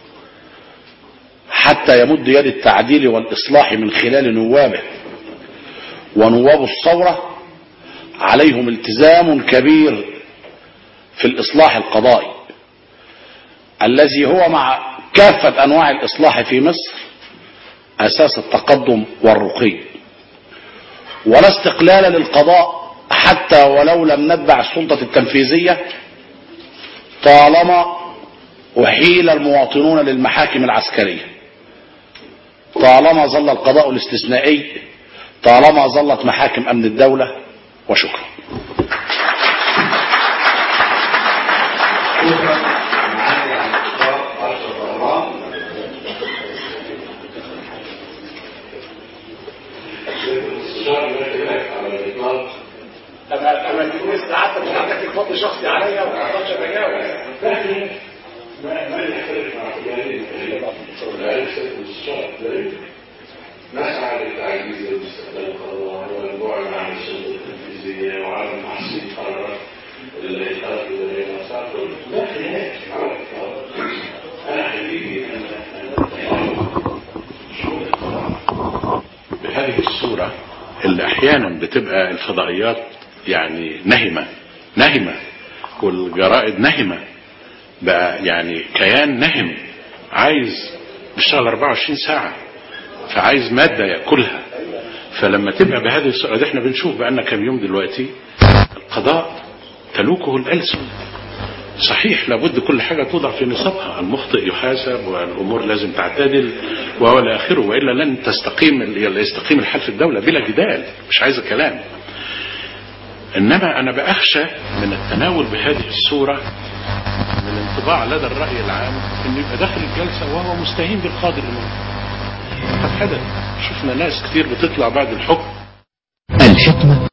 حتى يمد يد التعديل والإصلاح من خلال نوابه. ونواب الثورة عليهم التزام كبير في الإصلاح القضائي الذي هو مع كافة أنواع الإصلاح في مصر أساس التقدم والرقي. ولا استقلال للقضاء حتى ولو لم نتبع السلطة التنفيذية طالما أحيل المواطنون للمحاكم العسكرية، طالما ظل القضاء الاستثنائي، طالما ظلت محاكم أمن الدولة. وشكرا. لما تكون الساعات مش عندك فضل شخصي عليا وما اقدرش اتجاوز. ما ما يختلف مع يعني نسعى لتعزيز الاستقلال القضاء والبعد عن السلطه التنفيذيه وعدم تحصيل قرارات الاخراج الى المسار. لا خلاف انا حبيبي بهذه الصوره اللي احيانا بتبقى الفضائيات يعني نهمه نهمه والجرائد نهمه، بقى يعني كيان نهم عايز بيشتغل أربعة وعشرين ساعة، فعايز مادة يأكلها. فلما تبقى بهذه الصورة دي احنا بنشوف بقالنا كم يوم دلوقتي القضاء تلوكه الألسن. صحيح لابد كل حاجة توضع في نصابها، المخطئ يحاسب والأمور لازم تعتدل ولا آخره، وإلا لن تستقيم يستقيم الحال في الدولة بلا جدال، مش عايز كلام. إنما أنا بأخشى من التناول بهذه الصورة من الانطباع لدى الرأي العام إنه يبقى داخل الجلسة وهو مستهين بالقاضي الإمام. قد حدث، شفنا ناس كتير بتطلع بعد الحكم الحكمة